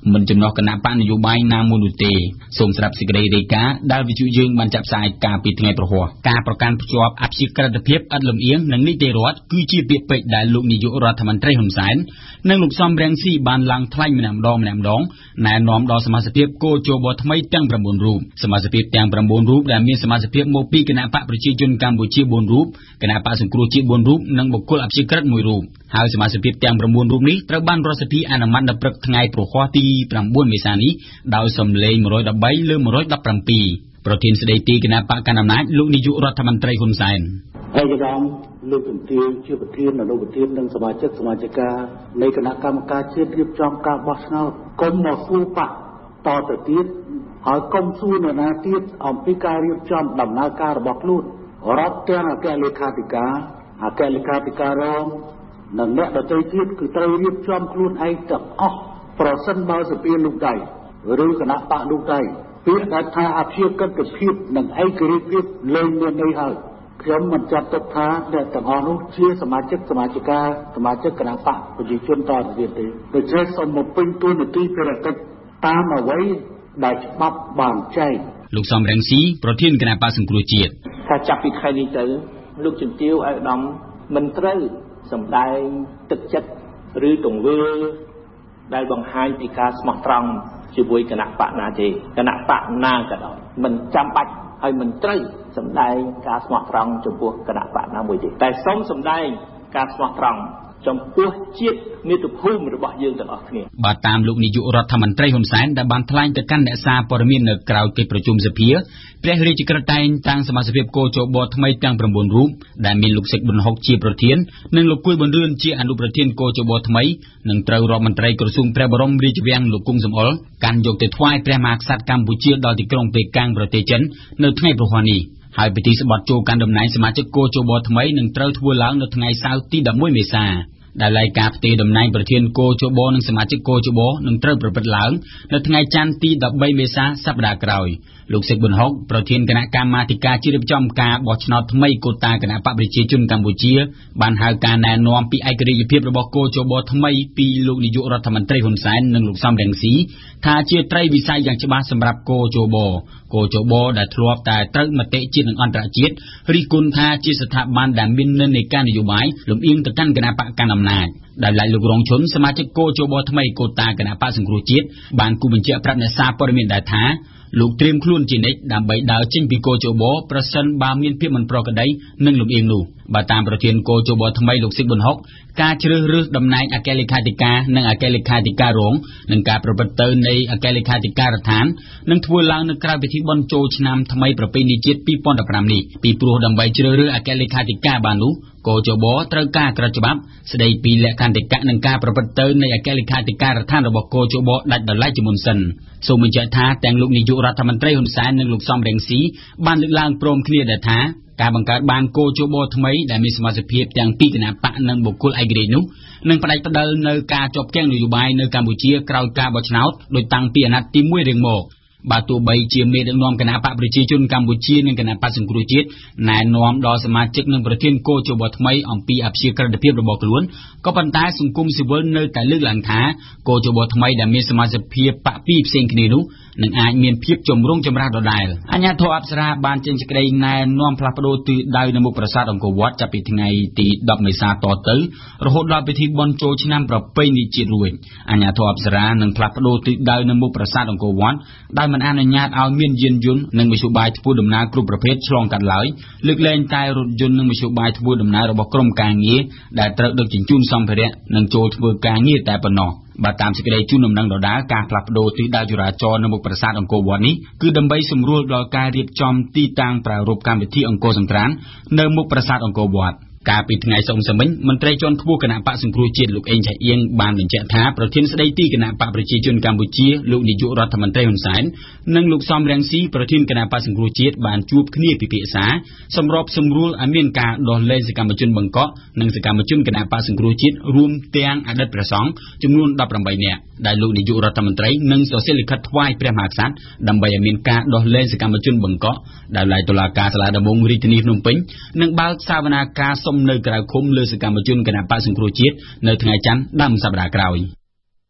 មិនចំណោះគណៈបកនយោបាយណាមួយនោះទេសូមស្ដាប់សេចក្តីរាយការណ៍ដែលវិទ្យុយើងបានចាប់ផ្សាយកាលពីថ្ងៃប្រហោះការប្រកាន់ភ្ជាប់អព្យាក្រឹតភាពឥតលំអៀងនិងនីតិរដ្ឋគឺជាពាក្យពេចន៍ដែលលោកនាយករដ្ឋមន្ត្រីហ៊ុនសែននិងលោកសំរងស៊ីបានឡើងថ្លែងម្នាក់ម្ដងណែនាំដល់សមាជិកគោជបថ្មីទាំង9រូបសមាជិកទាំង9រូបដែលមានសមាជិកមកពីគណៈបកប្រជាជនកម្ពុជា4រូបគណៈបកសង្គ្រោះជាតិ4រូបនិងបុគ្គលអព្យាក្រឹត1រូបហើយសមាជិកទាំង9រូបនេះត្រូវបានរដ្ឋសភាអនុម័តនៅព្រឹកថ្ងៃប្រហោះទី9មេសានេះដោយសំឡេង113លើ117ប្រធានស្ដីទីគណៈបកកណ្ដាលអំណាចលោកនាយករដ្ឋមន្ត្រីហ៊ុនសែនឯកឧត្តមលោកជំទាវជាប្រធានអនុប្រធាននិងសមាជិកនៃគណៈកម្មការជាតិរៀបចំការបោះឆ្នោតកុំមកសួរបាក់តទៅទៀតហើយកុំសួរនរណាទៀតអំពីការរៀបចំដំណើរការរបស់ខ្លួនរដ្ឋទាំងអគ្គលេខាធិការរងនិងអ្នកដទៃទៀតគឺត្រូវរៀបចំខ្លួនឯងទាំងអស់ប្រសិនបើសភាលោកដៃឬគណៈបកលោកដៃពាក្យថាអព្យាក្រឹតភាពនិងឯករាជ្យភាពលែងមានន័យហើយខ្ញុំមិនចាត់ទុកថាអ្នកទាំងអស់នោះជាសមាជិកគណៈបកប្រជាជនតទៅទៀតទេដូច្នេះសូមបំពេញតួនាទីភារកិច្ចតាមអ្វីដែលច្បាប់បានចែងលោកសំរងស៊ីប្រធានគណៈបកសង្គ្រោះជាតិថាចាប់ពីខែនេះទៅលោកជំទាវឲ្យឧត្តមមិនត្រូវសម្ដែងទឹកចិត្តឬទង្វើដែលបង្ហាញពីការស្មោះត្រង់ជាមួយគណៈបកណាទេគណៈបកណាក៏ដោយមិនចាំបាច់ហើយមិនត្រូវសម្ដែងការស្មោះត្រង់ចំពោះគណៈបកណាមួយទេតែសូមសម្ដែងការស្មោះត្រង់ចំពោះជាតិមាតុភូមិរបស់យើងទាំងអស់គ្នាបាទតាមលោកនាយករដ្ឋមន្ត្រីហ៊ុនសែនដែលបានថ្លែងទៅកាន់អ្នកសារព័ត៌មាននៅក្រៅកិច្ចប្រជុំសភាព្រះរាជក្រឹត្យតែងតាំងសមាជិកគោជបថ្មីទាំង9រូបដែលមានលោកសេចប៊ុនហុកជាប្រធាននិងលោកគួយប៊ុនរឿនជាអនុប្រធានគោជបថ្មីនិងត្រូវរដ្ឋមន្ត្រីក្រសួងព្រះបរមរាជវាំងលោកគង់សំអល់កាន់យកទៅថ្វាយព្រះមហាក្សត្រកម្ពុជាដល់ទីក្រុងប៉េកាំងប្រទេសចិននៅថ្ងៃប្រហោះនេះហើយពិធីស្បត់ចូលកាន់តំណែងសមាជិកគោជបថ្មីនឹងត្រូវធ្វើឡើងនៅថ្ងៃសៅរ៍ទី11មេសាដែលឡែកការផ្ទេរតំណែងប្រធានគោជបនិងសមាជិកគោជបនឹងត្រូវប្រព្រឹត្តឡើងនៅថ្ងៃច័ន្ទទី13មេសាសប្តាហ៍ក្រោយលោកសេកប៊ុនហុកប្រធានគណៈកម្មាធិការជាតិរៀបចំការបោះឆ្នោតថ្មីកូតាគណៈបកប្រជាជនកម្ពុជាបានហៅការណែនាំពីឯករាជ្យភាពរបស់គោជបថ្មីពីលោកនាយករដ្ឋមន្ត្រីហ៊ុនសែននិងលោកសំរងស៊ីថាជាត្រីវិស័យយ៉ាងច្បាស់សម្រាប់គោជបដែលធ្លាប់តែត្រូវមតិជាតិនិងអន្តរជាតិរិះគន់ថាជាស្ថាប័នដែលមាននិន្នាការនយោបាយលំអៀងទៅកាន់គណៈបកកណ្ដាលអំណាចដែលឡែកលោករងឈុនសមាជិកគោជបថ្មីកូតាគណៈបកសង្គ្រោះជាតិបានគូបញ្ជាក់ប្រាប់អ្នកសារព័ត៌មានដែរថាលោកត្រៀមខ្លួនជានិច្ចដើម្បីដើរចេញពីគោជបប្រសិនបើមានភាពមិនប្រក្រតីនឹងលំអៀងនោះបើតាមប្រធានគោជបថ្មីលោកសេកប៊ុនហុកការជ្រើសរើសតំណែងអគ្គលេខាធិការនិងអគ្គលេខាធិការរងនិងការប្រព្រឹត្តទៅនៃអគ្គលេខាធិការដ្ឋាននឹងធ្វើឡើងនៅក្រៅពិធីបុណ្យចូលឆ្នាំថ្មីប្រពៃណីជាតិ2015នេះពីព្រោះដើម្បីជ្រើសរើសអគ្គលេខាធិការបាននោះគោជបត្រូវការក្រឹតច្បាប់ស្ដីពីលក្ខន្តិកៈនិងការប្រព្រឹត្តទៅនៃអគ្គលេខាធិការដ្ឋានរបស់គោជបដាច់ដោយឡែកជាមុនសិនសូមបញ្ជាក់ថាទាំងលោកនាយករដ្ឋមន្ត្រីហ៊ុនសែននិងលោកសំរងស៊ីបានលើកឡើងព្រមគ្នាដែរថាការបង្កើតបានគោជបថ្មីដែលមានសមាជិកភាពទាំងពីគណៈបកនិងបុគ្គលឯករាជ្យនោះនឹងផ្ដាច់ផ្ដាល់នៅការជាប់គាំងនយោបាយនៅកម្ពុជាក្រោយការបោះឆ្នោតដោយតាំងពីអាណត្តិទី1រៀងមកបើទោះបីជាមេដឹកនាំគណៈបកប្រជាជនកម្ពុជានិងគណៈបកសង្គ្រោះជាតិណែនាំដល់សមាជិកនិងប្រធានគោជបថ្មីអំពីអព្យាក្រឹតភាពរបស់ខ្លួនក៏ប៉ុន្តែសង្គមស៊ីវិលនៅតែលើកឡើងថាគោជបថ្មីដែលមានសមាជិកភាពបកពីរផ្សេងគ្នានោះនឹងអាចមានភាពចម្រូងចម្រាសដដែលអាជ្ញាធរអប្សរាបានចេញសេចក្តីណែនាំផ្លាស់ប្តូរទិសដៅនៅមុខប្រាសាទអង្គរវត្តចាប់ពីថ្ងៃទី10មេសាតទៅរហូតដល់ពិធីបុណ្យចូលឆ្នាំប្រពៃណីជាតិរួចអាជ្ញាធរអប្សរានឹងផ្លាស់ប្តូរទិសដៅនៅមុខប្រាសាទអង្គរវត្តដោយមិនអនុញ្ញាតឲ្យមានយានយន្តនិងមធ្យោបាយធ្វើដំណើរគ្រប់ប្រភេទឆ្លងកាត់ឡើយលើកលែងតែរថយន្តនិងមធ្យោបាយធ្វើដំណើររបស់ក្រុមការងារដែលត្រូវដឹកជញ្ជូនសម្ភារៈនិងចូលធ្វើការងារតែប៉ុណ្ណោះបើតាមសេចក្តីជូនដំណឹងដដែលការផ្លាស់ប្តូរទិសដៅចរាចរណ៍នៅមុខប្រាសាទអង្គរវត្តនេះគឺដើម្បីសម្រួលដល់ការរៀបចំទីតាំងប្រារព្ធកម្មវិធីអង្គរសង្ក្រាន្តនៅមុខប្រាសាទអង្គរវត្តកាលពីថ្ងៃសុក្រមិញមន្ត្រីជាន់ខ្ពស់គណៈបកសង្គ្រោះជាតិលោកអេងឆៃអៀងបានបញ្ជាក់ថាប្រធានស្ដីទីគណៈបកប្រជាជនកម្ពុជាលោកនាយករដ្ឋមន្ត្រីហ៊ុនសែននិងលោកសំរងស៊ីប្រធានគណៈបកសង្គ្រោះជាតិបានជួបគ្នាពិភាក្សាសម្របសម្រួលឲ្យមានការដោះលែងសកម្មជនបង្កក់និងសកម្មជនគណៈបកសង្គ្រោះជាតិរួមទាំងអតីតព្រះសង្ឃចំនួន18នាក់ដែលលោកនាយករដ្ឋមន្ត្រីនឹងសរសេរលិខិតថ្វាយព្រះមហាក្សត្រដើម្បីឲ្យមានការដោះលែងសកម្មជនបង្កក់ដែលតុលាការសាលាដំបងរាជធានីភ្នំពេញនឹងបើកសវនាការនៅក្រៅឃុំលើសកម្មជនគណៈបកសង្គ្រោះជាតិនៅថ្ងៃច័ន្ទដើមសប្តាហ៍ក្រោយ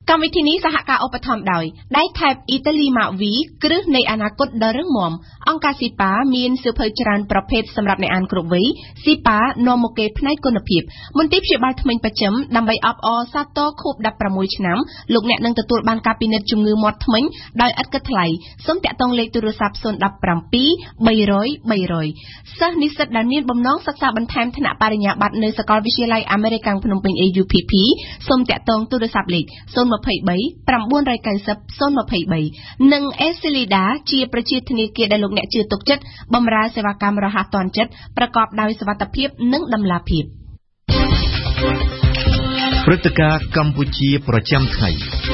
កម្មវិធីនេះសហការឧបត្ថម្ភដោយដៃថែបអ៊ីតាលីម៉ាវីគ្រឹះនៃអនាគតដ៏រឹងមាំអង្គការស៊ីប៉ាមានសៀវភៅច្រើនប្រភេទសម្រាប់អ្នកអានគ្រប់វ័យស៊ីប៉ានាំមកគេផ្នែកគុណភាពមន្ទីរព្យាបាលធ្មេញបច្ចឹមដើម្បីអបអរសាទរខួប16ឆ្នាំលោកអ្នកនឹងទទួលបានការពិនិត្យជំងឺមាត់ធ្មេញដោយឥតគិតថ្លៃសូមតាក់ទងលេខទូរស័ព្ទ017 300 300សិស្សនិស្សិតដែលមានបំណងសិក្សាបន្ថែមថ្នាក់បរិញ្ញាបត្រនៅសាកលវិទ្យាល័យអាមេរិកភ្នំពេញ AUPP សូមតាក់ទងទូរស័ព្ទលេខ023 990 023និង Esilida ជាប្រជាធនាគារដែលលោកអ្នកជឿទុកចិត្តបម្រើសេវាកម្មរហ័សទាន់ចិត្តប្រកបដោយសុវត្ថិភាពនិងតម្លាភាពព្រឹត្តិការណ៍កម្ពុជាប្រចាំថ្ងៃ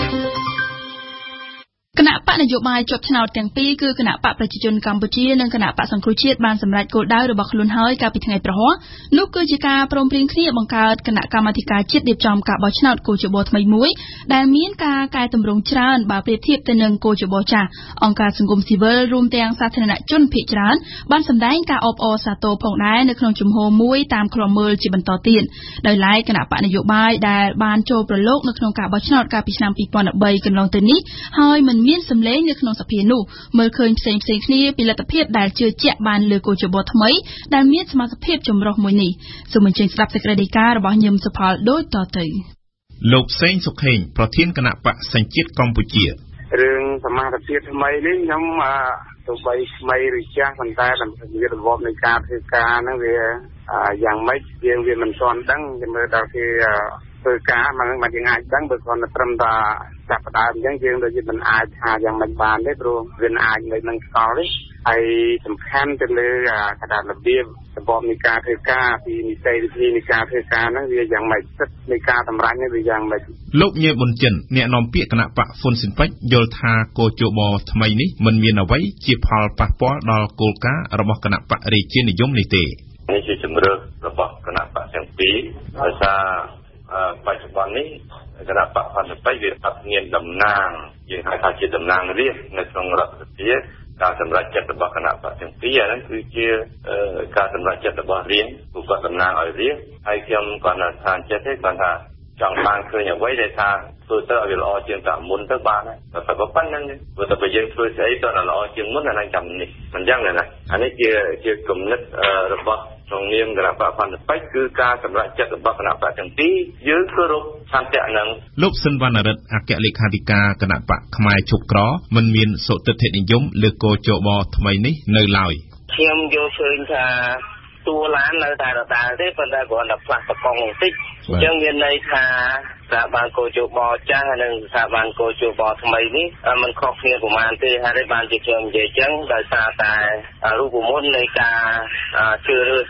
គណៈបកនយោបាយជាប់ឆ្នោតទាំងពីរគឺគណៈបកប្រជាជនកម្ពុជានិងគណៈបកសង្គ្រោះជាតិបានសម្រេចគោលដៅរបស់ខ្លួនហើយកាលពីថ្ងៃព្រហស្បតិ៍នោះគឺជាការព្រមព្រៀងគ្នាបង្កើតគណៈកម្មាធិការជាតិរៀបចំការបោះឆ្នោតកោជបថ្មីមួយដែលមានការកែតម្រង់ច្រើនបើប្រៀបធៀបទៅនឹងកោជបចាស់អង្គការសង្គមស៊ីវិលរួមទាំងសាធារណជនភាគច្រើនបានសម្ដែងការអបអរសាទរផងដែរនៅក្នុងជំហរមួយតាមឃ្លាំមើលជាបន្តទៀតដោយឡែកគណៈបកនយោបាយដែលបានចូលប្រឡូកនៅក្នុងការបោះឆ្នោតកាលពីឆ្នាំ2013កន្លងទៅនេះហើយមិនមានសម្លេងនៅក្នុងសភានោះមើលឃើញផ្សេងគ្នាពីលទ្ធភាពដែលជឿជាក់បានលើកោជបថ្មីដែលមានសមត្ថភាពចម្រុះមួយនេះសូមអញ្ជើញស្ដាប់សេចក្តីរាយការណ៍របស់ញឹមសុផលដូចតទៅលោកសេងសុខេងប្រធានគណៈបកសញ្ជាតិកម្ពុជារឿងសមាជិកថ្មីនេះខ្ញុំទោះបីថ្មីឬចាស់ប៉ុន្តែវារបបនៃការធ្វើការហ្នឹងវាយ៉ាងម៉េចយើងវាមិនទាន់ដឹងយើងមើលដល់គេធ្វើការមកយើងអាចដឹងបើគ្រាន់តែត្រឹមតែចាប់ផ្ដើមអញ្ចឹងយើងដូចជាមិនអាចថាយ៉ាងម៉េចបានទេព្រោះវាអាចនៅនឹងស្កល់ទេហើយសំខាន់ទៅលើកណ្ដាលរបៀបរបបនៃការធ្វើការពីនីតិវិធីនៃការធ្វើការហ្នឹងវាយ៉ាងម៉េចសិទ្ធិនៃការតម្រាញនេះវាយ៉ាងម៉េចលោកញ៉ែប៊ុនចិនអ្នកនាំពាក្យគណៈបកហ៊ុនស៊ិនប៉ិចយល់ថាកោជបថ្មីនេះមិនមានអ្វីជាផលប៉ះពាល់ដល់គោលការណ៍របស់គណៈបករាជានិយមនេះទេនេះជាជំរឿនរបស់គណៈបកទាំងពីរដោយសារបច្ចុប្បន្ននេះគណៈបកហ៊ុនស៊ិនប៉ិចវាអត់មានតំណាងយើងហៅថាជាតំណាងរាស្ត្រនៅក្នុងរដ្ឋសភាការសម្រេចចិត្តរបស់គណៈបកទាំងពីរហ្នឹងគឺជាការសម្រេចចិត្តរបស់រាស្ត្រពួកគាត់តំណាងឲ្យរាស្ត្រហើយខ្ញុំគាត់ថាចិត្តទេគាត់ថាចង់បានឃើញអ្វីដែលថាធ្វើទៅឲ្យវាល្អជាងតែមុនទៅបានតែប៉ុណ្្នឹងព្រោះតែបើយើងធ្វើស្អីទៅល្អជាងមុនអាហ្នឹងចាំនេះមិនចឹងទេណាអានេះជាគំនិតរបស់ក្នុងនាមគណៈបកបណ្ឌបិចគឺការសម្រេចចិត្តរបស់គណៈបកទាំងពីរយើងគោរពឆន្ទៈនឹងលោកស៊ិនវណ្ណរិទ្ធអគ្គលេខាធិការគណៈបកផ្នែកឈប់ក្រមិនមានសុទិដ្ឋិនិយមលើកោជបថ្មីនេះនៅឡើយខ្ញុំយល់ឃើញថាតួឡាននៅតែដដែលទេប៉ុន្តែគ្រាន់តែផ្លាស់ប្រកងបន្តិចអញ្ចឹងមានន័យថាស្ថាប័នកោជបចាស់និងស្ថាប័នកោជបថ្មីនេះมันខុសគ្នាប្រហែលទេហើយបានជាខ្ញុំនិយាយអញ្ចឹងដោយសារតែរូបមន្តនៃការជឿរើស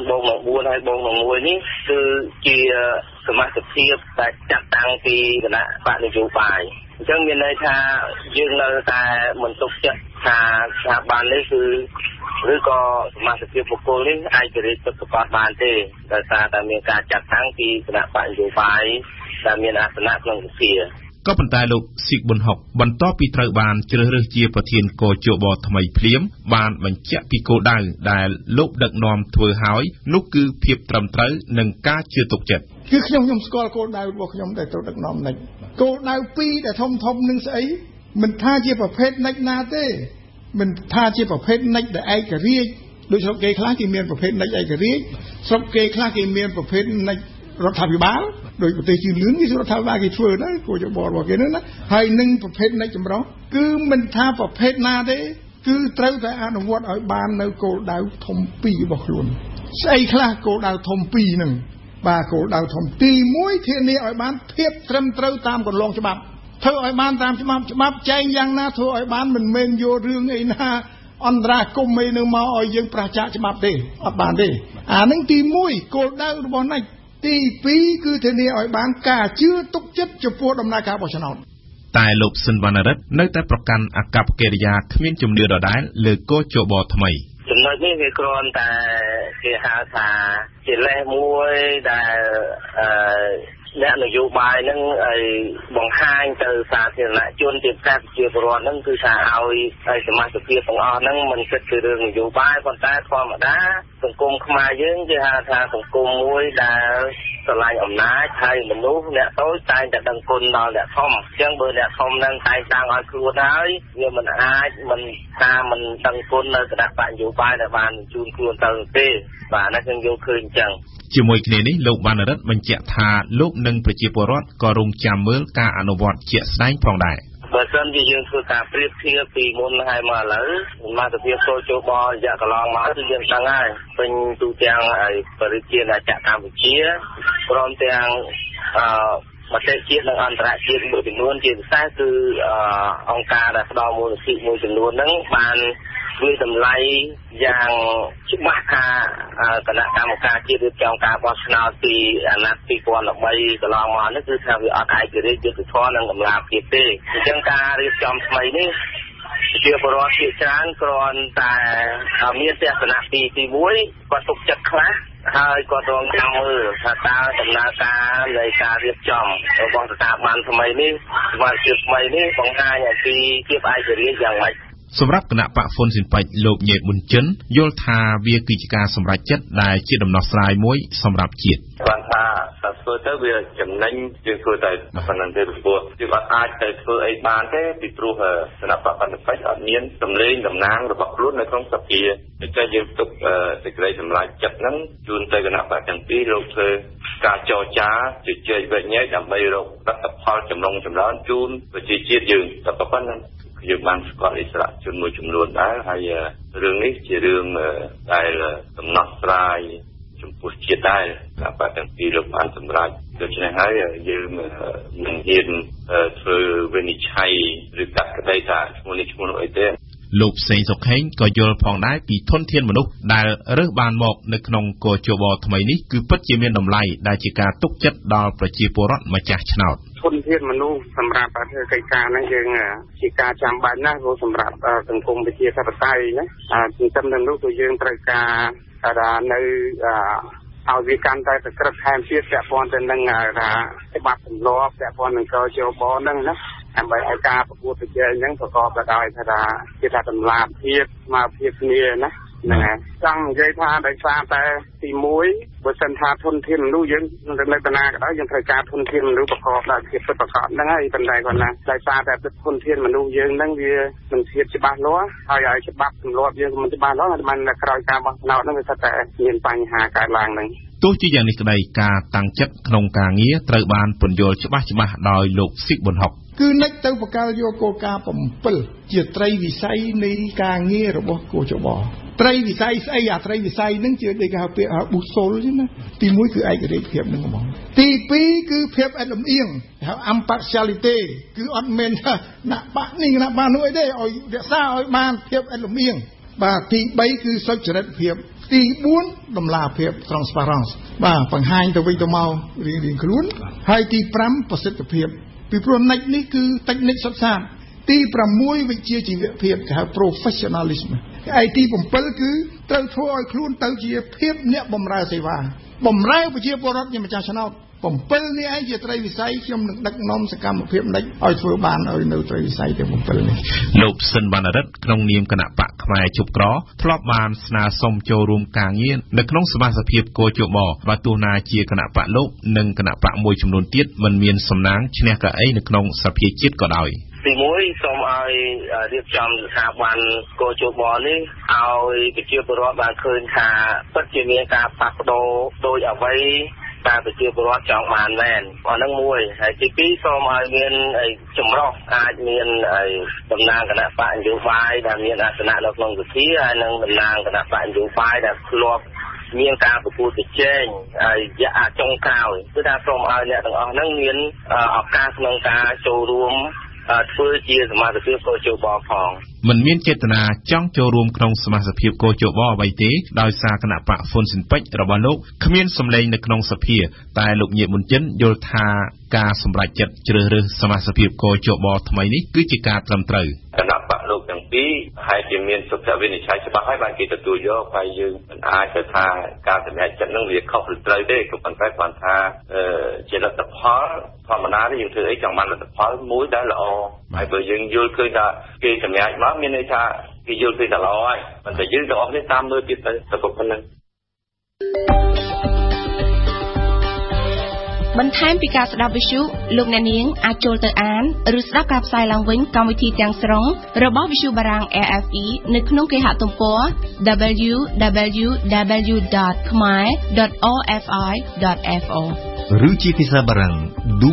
4/4ហើយ4/1នេះគឺជាសមាជិកភាពដែលចាត់តាំងពីគណៈបកនយោបាយអញ្ចឹងមានន័យថាយើងនៅតែមិនទុកចិត្តថាស្ថាប័ននេះគឺឬក៏សមាជិកបុគ្គលនេះអាចជរាជទឹកប្រកាសបានទេដោយសារតែមានការចាត់តាំងពីគណៈបកនយោបាយដែលមានអាសនៈក្នុងសភាក៏ប៉ុន្តែលោកស៊ីកប៊ុនហុកបន្ទាប់ពីត្រូវបានជ្រើសរើសជាប្រធានកោជបថ្មីភ្លាមបានបញ្ជាក់ពីគោលដៅដែលលោកដឹកនាំធ្វើហើយនោះគឺភាពត្រឹមត្រូវនិងការជឿទុកចិត្តគឺខ្ញុំស្គាល់គោលដៅរបស់ខ្ញុំដែលត្រូវដឹកនាំនេះគោលដៅពីរដែលធំនឹងស្អីមិនថាជាប្រភេទនិចណាទេមិនថាជាប្រភេទនិចដែលឯករាជ្យដូចស្រុកគេខ្លះគេមានប្រភេទនិចឯករាជ្យស្រុកគេខ្លះគេមានប្រភេទនិចរដ្ឋាភិបាលដោយប្រទេសជឿនលឿនគេរដ្ឋាភិបាលគេធ្វើដែរគោលបរបស់គេហ្នឹងណាហើយនឹងប្រភេទនិចចម្រុះគឺមិនថាប្រភេទណាទេគឺត្រូវតែអនុវត្តឲ្យបាននៅគោលដៅធំពីររបស់ខ្លួនស្អីខ្លះគោលដៅធំពីរហ្នឹងបាទគោលដៅធំទី1ធានាឲ្យបានភាពត្រឹមត្រូវតាមកន្លងច្បាប់ធ្វើឲ្យបានតាមច្បាប់ចែងយ៉ាងណាធ្វើឲ្យបានមិនមែនយករឿងអីណាអន្តរាគមន៍អីនឹងមកឲ្យយើងប្រឆាចច្បាប់ទេអត់បានទេអានឹងទី1គោលដៅរបស់ណាច់ទី2គឺធានាឲ្យបានការជឿទុកចិត្តចំពោះដំណើរការបោះឆ្នោតតែលោកស៊ិនវណ្ណរិទ្ធនៅតែប្រកាន់អាកប្បកិរិយាគ្មានជំនឿដដែលលើកោជបថ្មីចំណុចនេះវាគ្រាន់តែគេហៅថាជាលេសមួយដែលអ្នកនយោបាយនឹងបង្ហាញទៅសាធារណជនជាពិសេសជាពលរដ្ឋនឹងគឺថាឲ្យសមាជិកទាំងអស់ហ្នឹងមិនគិតពីរឿងនយោបាយប៉ុន្តែធម្មតាសង្គមខ្មែរយើងគេហៅថាសង្គមមួយដែលស្រឡាញ់អំណាចហើយមនុស្សអ្នកតូចតែងតែដឹងគុណដល់អ្នកធំអញ្ចឹងបើអ្នកធំនឹងតែងតាំងឲ្យខ្លួនហើយវាមិនអាចមិនដឹងគុណនៅគណៈបកនយោបាយដែលបានជូនខ្លួនទៅទេបាទណាខ្ញុំយល់ឃើញអញ្ចឹងជាមួយគ្នានេះលោកបានរិទ្ធបញ្ជាក់ថាលោកនិងប្រជាពលរដ្ឋក៏រងចាំមើលការអនុវត្តជាក់ស្ដែងផងដែរបើសិនជាយើងធ្វើការប្រៀបធៀបពីមុនហើយមកឥឡូវសមត្ថភាពចូលចូលបរយៈកន្លងមកគឺយើងដឹងហើយពេញទូទាំងបរិជាណាចក្រកម្ពុជាព្រមទាំងមតិជាតិនិងអន្តរជាតិមួយចំនួនជាពិសេសគឺអង្គការដែលផ្ដល់មូលនិធិមួយចំនួនហ្នឹងបានវាតម្លៃយ៉ាងច្បាស់ថាគណៈកម្មការជាតិរៀបចំការបោះឆ្នោតពីអាណត្តិ2013កន្លងមកនេះគឺថាវាអត់ឯករាជ្យយុត្តិធម៌និងតម្លាភាពទេអញ្ចឹងការរៀបចំថ្មីនេះជាបរិបទជាច្រើនគ្រាន់តែមានទស្សនៈទី1គាត់ទុកចិត្តខ្លះហើយគាត់រងចាំមើលថាតើដំណើរការនៃការរៀបចំរបស់ស្ថាប័នថ្មីនេះសមាជិកថ្មីនេះបង្ហាញអំពីភាពឯករាជ្យយ៉ាងម៉េចសម្រាប់គណៈបកហ៊ុនស៊ិនប៉ិចលោកញេតប៊ុនចិនយល់ថាវាគឺជាការសម្រេចចិត្តដែលជាដំណោះស្រាយមួយសម្រាប់ជាតិគាត់ថាធ្វើទៅវាចំណេញជាងធ្វើតែប៉ុណ្ណឹងទេព្រោះយើងអត់អាចទៅធ្វើអីបានទេពីព្រោះគណៈបកហ៊ុនស៊ិនប៉ិចអត់មានសម្លេងតំណាងរបស់ខ្លួននៅក្នុងសភាដូច្នេះយើងទុកសេចក្តីសម្រេចចិត្តហ្នឹងជូនទៅគណៈបកទាំងពីរលោកធ្វើការចរចាជជែកវិញ្ញាដើម្បីរកលទ្ធផលចំណងចម្រើនជូនប្រជាជាតិយើងតែប៉ុណ្ណឹងយើងបានស្គាល់អិសរាជជនមួយចំនួនដែរហើយរឿងនេះជារឿងដែលដំណោះស្រាយចំពោះជាតិដែរបាទទាំងពីរលោកបានសម្រេចដូច្នេះហើយយើងមិនហ៊ានធ្វើវិនិច្ឆ័យឬកាត់ក្តីថាឈ្មោះនេះឈ្មោះនោះអីទេលោកផ្សេងសុខេងក៏យល់ផងដែរពីធនធានមនុស្សដែលរើសបានមកនៅក្នុងកោជបថ្មីនេះគឺពិតជាមានតម្លៃដែលជាការទុកចិត្តដល់ប្រជាពលរដ្ឋម្ចាស់ឆ្នោតធនធានមនុស្សសម្រាប់ធ្វើកិច្ចការហ្នឹងយើងជាការចាំបាច់ណាស់ព្រោះសម្រាប់សង្គមប្រជាធិបតេយ្យណាចិញ្ចឹមនឹងនោះគឺយើងត្រូវការថានៅឲ្យវាកាន់តែប្រក្រតីថែមទៀតពាក់ព័ន្ធទៅនឹងថាច្បាប់ទម្លាប់ពាក់ព័ន្ធនឹងកោជបហ្នឹងណាដើម្បីឲ្យការប្រកួតប្រជែងហ្នឹងប្រកបទៅដោយថាជាថាតម្លាភាពស្មារតីគ្នាណាហ្នឹងហើយចង់និយាយថាដោយសារតែទី1បើសិនថាធនធានមនុស្សយើងនៅតាណាក៏ដោយយើងត្រូវការធនធានមនុស្សប្រកបដោយភាពពិតប្រាកដហ្នឹងហើយប៉ុន្តែគាត់ណាដោយសារតែធនធានមនុស្សយើងហ្នឹងវាមិនធៀបច្បាស់លាស់ហើយឲ្យច្បាប់ទម្លាប់យើងមិនច្បាស់លាស់ហើយបានក្រោយការបោះឆ្នោតហ្នឹងវាថាតែមានបញ្ហាកើតឡើងហ្នឹងទោះជាយ៉ាងនេះក្តីការតាំងចិត្តក្នុងការងារត្រូវបានពន្យល់ច្បាស់ដោយលោកស៊ីកប៊ុនហុកគឺនិចទៅបកកាលយកគោលការណ៍7ជាត្រីវិស័យនៃការងាររបស់កោជបត្រីវិស័យស្អីអាត្រីវិស័យហ្នឹងជាគេហៅពាក្យប៊ូសូលទេណាទី1គឺឯករាជ្យភាពហ្នឹងហ្មងទី2គឺភាពអត់លំអៀងហៅ impartiality គឺអត់មែនថាណាក់បាក់នេះណាក់បាក់នោះអីទេឲ្យរក្សាឲ្យបានភាពអត់លំអៀងបាទទី3គឺសុចរិតភាពទី4តម្លាភាព transparence បាទបង្ហាញទៅវិញទៅមករៀងៗខ្លួនហើយទី5ប្រសិទ្ធភាពពីព្រោះនិចនេះគឺតិចនិចសុទ្ធសាធទី6វិជ្ជាជីវភាពគេហៅ professionalism ហើយទី7គឺត្រូវធ្វើឲ្យខ្លួនទៅជាភាពអ្នកបម្រើសេវាបម្រើប្រជាពលរដ្ឋជាម្ចាស់ឆ្នោត7នេះឯងជាត្រីវិស័យខ្ញុំនឹងដឹកនាំសកម្មភាពនិចឲ្យធ្វើបានឲ្យនៅត្រីវិស័យទាំង7នេះលោកស៊ិនបានរិទ្ធក្នុងនាមគណៈបកខ្មែរជប់ក្រធ្លាប់បានស្នើសុំចូលរួមការងារនៅក្នុងសមាជិកភាពកោជបបើទោះណាជាគណៈបកលោកនិងគណៈបកមួយចំនួនទៀតមិនមានសំណាងឈ្នះកៅអីនៅក្នុងសភាជាតិក៏ដោយទី1សូមឲ្យរៀបចំស្ថាប័នកោជបនេះឲ្យប្រជាពលរដ្ឋបានឃើញថាពិតជាមានការផ្លាស់ប្ដូរដោយអ្វីតែប្រជាពលរដ្ឋចង់បានមែនអាហ្នឹងមួយហើយទី2សូមឲ្យមានចម្រុះអាចមានតំណាងគណៈបកនយោបាយដែលមានអាសនៈនៅក្នុងសភាហើយនិងតំណាងគណៈបកនយោបាយដែលធ្លាប់មានការប្រកួតប្រជែងហើយចុងក្រោយគឺថាសូមឲ្យអ្នកទាំងអស់ហ្នឹងមានឱកាសក្នុងការចូលរួមធ្វើជាសមាជិកភាពកោជបផងមិនមានចេតនាចង់ចូលរួមក្នុងសមាជិកភាពកោជបអ្វីទេដោយសារគណៈបកហ៊ុនស៊ិនប៉ិចរបស់លោកគ្មានសម្លេងនៅក្នុងសភាតែលោកញៀកប៊ុនចិនយល់ថាការសម្រេចចិត្តជ្រើសរើសសមាជិកភាពកោជបថ្មីនេះគឺជាការត្រឹមត្រូវគណៈបកលោកទាំងពីហើយជាមានសុខវិនិច្ឆ័យច្បាស់ហើយបានគេទទួលយកហើយយើងមិនអាចទៅថាការសម្រេចចិត្តនឹងវាខុសឬត្រូវទេក៏ប៉ុន្តែគាត់ថាជាលទ្ធផលធម្មតាយើងធ្វើអីចង់បានលទ្ធផលមួយដែលល្អហើយបើយើងយល់ឃើញថាគេសម្រេចមកមានន័យថាគេយល់ឃើញថាល្អហើយប៉ុន្តែយើងទាំងអស់គ្នាតាមមើលទៀតទៅប៉ុណ្ណឹងបន្ថែមពីការស្ដាប់វិទ្យុលោកអ្នកនាងអាចចូលទៅអានឬស្ដាប់ការផ្សាយឡើងវិញកម្មវិធីទាំងស្រុងរបស់វិទ្យុបារាំង RFE នៅក្នុងគេហទំព័រ www.khmer.orfi.fr ឬជាភាសាបារាំង